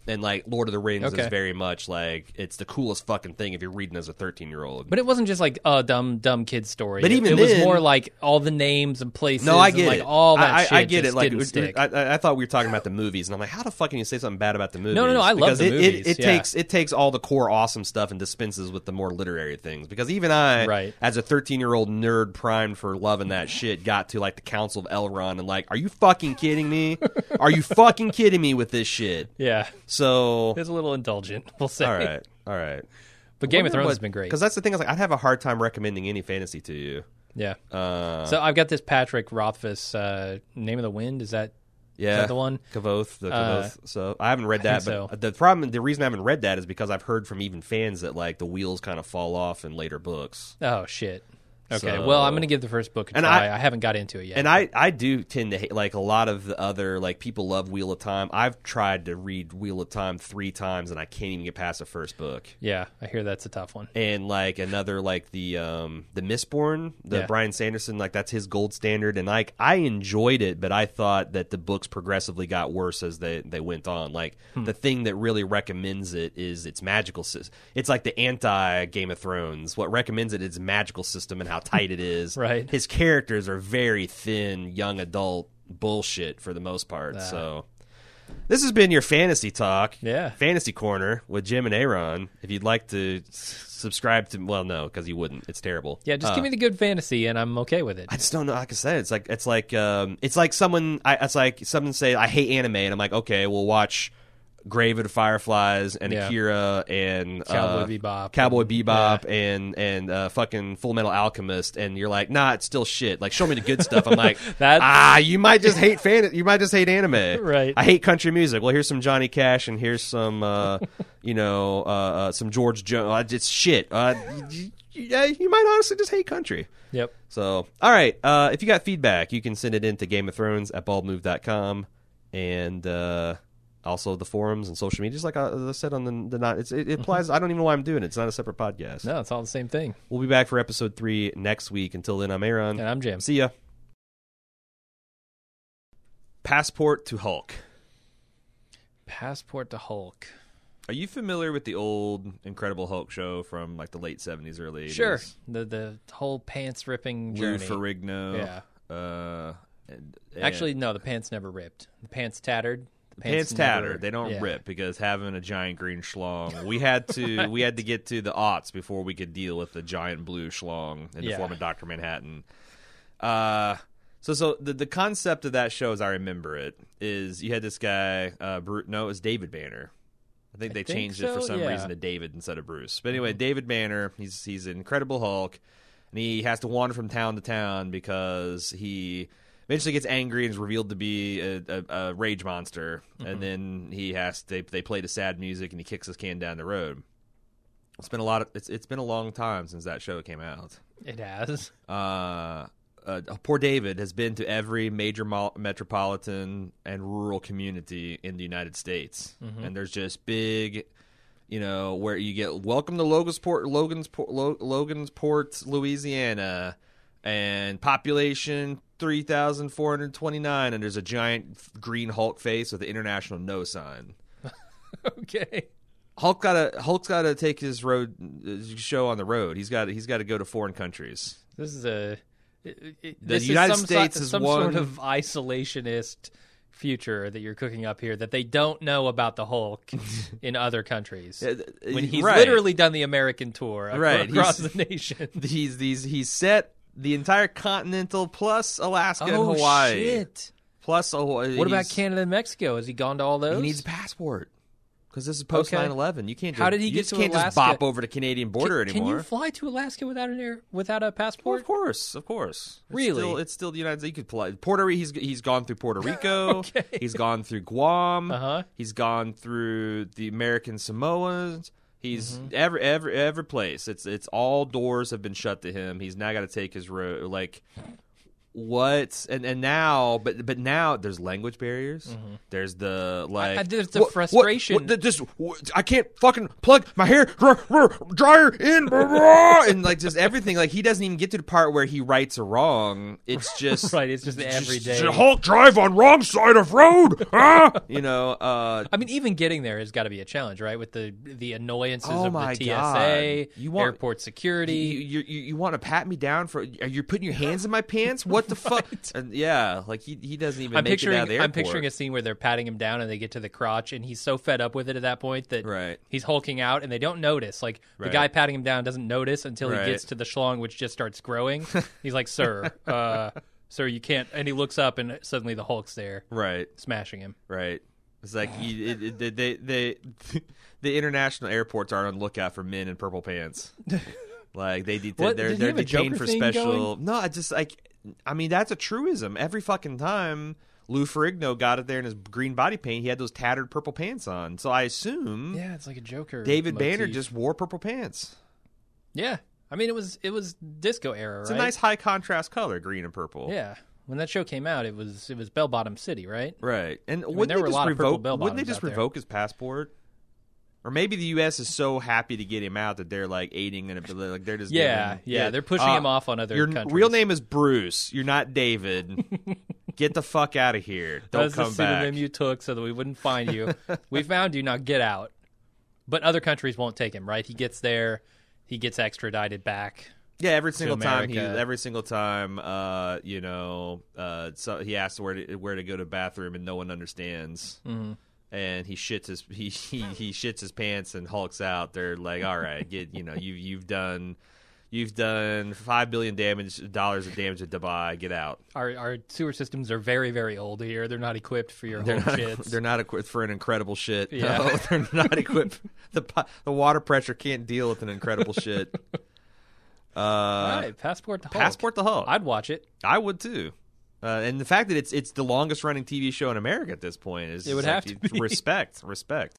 And like Lord of the Rings Okay. is very much like it's the coolest fucking thing if you're reading as a thirteen year old. But it wasn't just like a dumb, dumb kid story. But it, even it was then- more like all the names and places. No, I and get like it. all that I, shit. I, I get just it. Like didn't stick. I, I, I thought we were talking about the movies, and I'm like, how the fuck can you say something bad about the movies? no, no, I love because the it, movies, It, it yeah. takes it takes all the core awesome stuff and dispenses with the more literary things. Because even I, Right. as a thirteen year old nerd primed for loving that shit, got to like the Council of Elrond and like, are you fucking kidding me? Are you fucking kidding me with this shit? Yeah, So it's a little indulgent, we'll say. all right, all right. But Game of Thrones has been great. Because that's the thing. Is like I'd have a hard time recommending any fantasy to you. Yeah. Uh, So I've got this Patrick Rothfuss, uh, Name of the Wind. Is that yeah, that the one? Kavoth, the Uh, Kavoth. so I haven't read I that, think but so. the problem, the reason I haven't read that is because I've heard from even fans that like the wheels kind of fall off in later books. Oh shit. Okay. So- well, I'm going to give the first book a And try. I- I, haven't got into it yet. And I, I do tend to hate, like a lot of the other, like people love Wheel of Time. I've tried to read Wheel of Time three times and I can't even get past the first book. yeah, I hear that's a tough one. And like another, like the um the Mistborn, the Yeah. Bryan Sanderson, like that's his gold standard. And like I enjoyed it, but I thought that the books progressively got worse as they they went on. Like Hmm. the thing that really recommends it is its magical system. It's like the anti Game of Thrones. What recommends it is magical system and how tight it is. Right. His characters are very thin, young adult bullshit for the most part. Ah. So this has been your fantasy talk. Yeah. Fantasy Corner with Jim and Aaron. If you'd like to s- subscribe to, well, no, because you wouldn't. It's terrible. Yeah, just Uh, give me the good fantasy and I'm okay with it. I just don't know. Like I said, it's like it's like um, it's like someone. I, it's like someone say I hate anime, and I'm like, okay, we'll watch Grave of the Fireflies and Yeah. Akira and Cowboy uh, Bebop. Cowboy and- Bebop, yeah. and and uh, fucking Full Metal Alchemist, and you're like, nah, it's still shit. Like, show me the good stuff. I'm like, That's- ah, you might just hate fan. You might just hate anime. Right. I hate country music. Well, here's some Johnny Cash, and here's some, uh, you know, uh, uh, some George Jones. It's shit. Uh, you, you, you might honestly just hate country. Yep. So, all right. Uh, if you got feedback, you can send it in to Game of Thrones at bald move dot com and uh, also the forums and social media. Just like I, as I said on the, the not, it's, it, it applies. I don't even know why I'm doing it. It's not a separate podcast. No, it's all the same thing. We'll be back for episode three next week. Until then, I'm Aaron. And I'm Jim. See ya. Passport to Hulk. Passport to Hulk. Are you familiar with the old Incredible Hulk show from like the late seventies, early eighties? Sure. The the whole pants ripping Lou journey. Ferrigno. Yeah. Uh, and, and Actually, no, the pants never ripped. The pants tattered. The pants never- tattered. They don't yeah. rip because having a giant green schlong. We had to we had to get to the aughts before we could deal with the giant blue schlong in the Yeah. form of Doctor Manhattan. Uh so so the the concept of that show, as I remember it, is you had this guy. Uh, Bru- no, it was David Banner. I think I they think changed it for so, some yeah. reason to David instead of Bruce. But anyway, David Banner, he's he's an Incredible Hulk, and he has to wander from town to town because he eventually gets angry and is revealed to be a, a, a rage monster. Mm-hmm. And then he has they they play the sad music and he kicks his can down the road. It's been a lot of it's it's been a long time since that show came out. It has. Uh, uh, poor David has been to every major mo- metropolitan and rural community in the United States, and there's just big, you know, where you get welcome to Logansport, Logansport, Lo- Logansport, Louisiana, and population three thousand four hundred twenty-nine, and there's a giant green Hulk face with the international no sign. Okay. Hulk gotta Hulk's gotta take his road uh, show on the road. He's got he's got to go to foreign countries. This is a. It, it, The this United is some, States so- is some one- sort of isolationist future that you're cooking up here that they don't know about the Hulk in other countries. Uh, When he's right. literally done the American tour ac- Right, across he's- the nation. He's these he's set the entire continental plus Alaska oh and Hawaii shit! plus Hawaii. What about He's- Canada and Mexico? Has he gone to all those? He needs a passport because this is post Okay. nine eleven. You can't. How just- did he you get just to can't just Alaska? bop over the Canadian border can, anymore? Can you fly to Alaska without an air without a Well, passport? of course, of course. It's Really? Still, it's still the United States. You could fly Puerto Rico. He's he's gone through Puerto Rico. Okay. He's gone through Guam. Uh-huh. He's gone through the American Samoas. He's Mm-hmm. every every every place. It's it's all doors have been shut to him. He's now got to take his road. Like, what and and now but but now there's language barriers. Mm-hmm. There's the like I, I, there's the what, frustration. What, what, this what, I can't fucking plug my hair dryer in and like just everything. Like he doesn't even get to the part where he rights a wrong. It's just right. It's just the everyday halt drive on wrong side of road. ah! You know. Uh, I mean, even getting there has got to be a challenge, right? With the the annoyances oh of my the T S A, God. You want, airport security. You, you, you, you want to pat me down for? Are you putting your hands in my pants? What the fuck? And yeah, like he he doesn't even I'm make picturing, it out of the airport. I'm picturing a scene where they're patting him down and they get to the crotch and he's so fed up with it at that point that right. he's hulking out and they don't notice. Like right. the guy patting him down doesn't notice until right. he gets to the schlong, which just starts growing. He's like, "Sir, uh, sir, you can't." And he looks up and suddenly the Hulk's there, right, smashing him. Right. It's like you, it, it, they they the international airports are on the lookout for men in purple pants. Like they de- what, they're did they're he have a detained Joker for thing special. going? No, I just like I mean that's a truism. Every fucking time Lou Ferrigno got it there in his green body paint, he had those tattered purple pants on. So I assume Yeah, it's like a Joker. David motif. Banner just wore purple pants. Yeah, I mean it was it was disco era, It's right? a nice high contrast color, green and purple. Yeah. When that show came out, it was it was Bell Bottom City, right? Right. And mean, wouldn't there they were a just lot of purple revoke? bell Wouldn't they bottoms just out there. revoke his passport? Or maybe the U S is so happy to get him out that they're like aiding and like they're just Yeah, giving, yeah, they're pushing uh, him off on other Your countries. real name is Bruce. You're not David. Get the fuck out of here. Don't That's come the pseudonym back. you took so that we wouldn't find you. We found you, now get out. But other countries won't take him, right? He gets there, he gets extradited back. Yeah, every single time he, America. every single time, uh, you know, uh, so he asks where to where to go to the bathroom and no one understands. Mm-hmm. And he shits his he, he he shits his pants and hulks out. They're like, all right, get you know you you've done you've done five billion damage dollars of damage at Dubai. Get out. Our our sewer systems are very very old here. They're not equipped for your They're whole not, shits. they're not equipped for an incredible shit. Yeah. No, they're not equipped. The po- the water pressure can't deal with an incredible shit. Uh, All right, Passport to Hulk. Passport the Hulk. I'd watch it. I would too. Uh, and the fact that it's it's the longest running T V show in America at this point is It would like, have to be. respect, respect.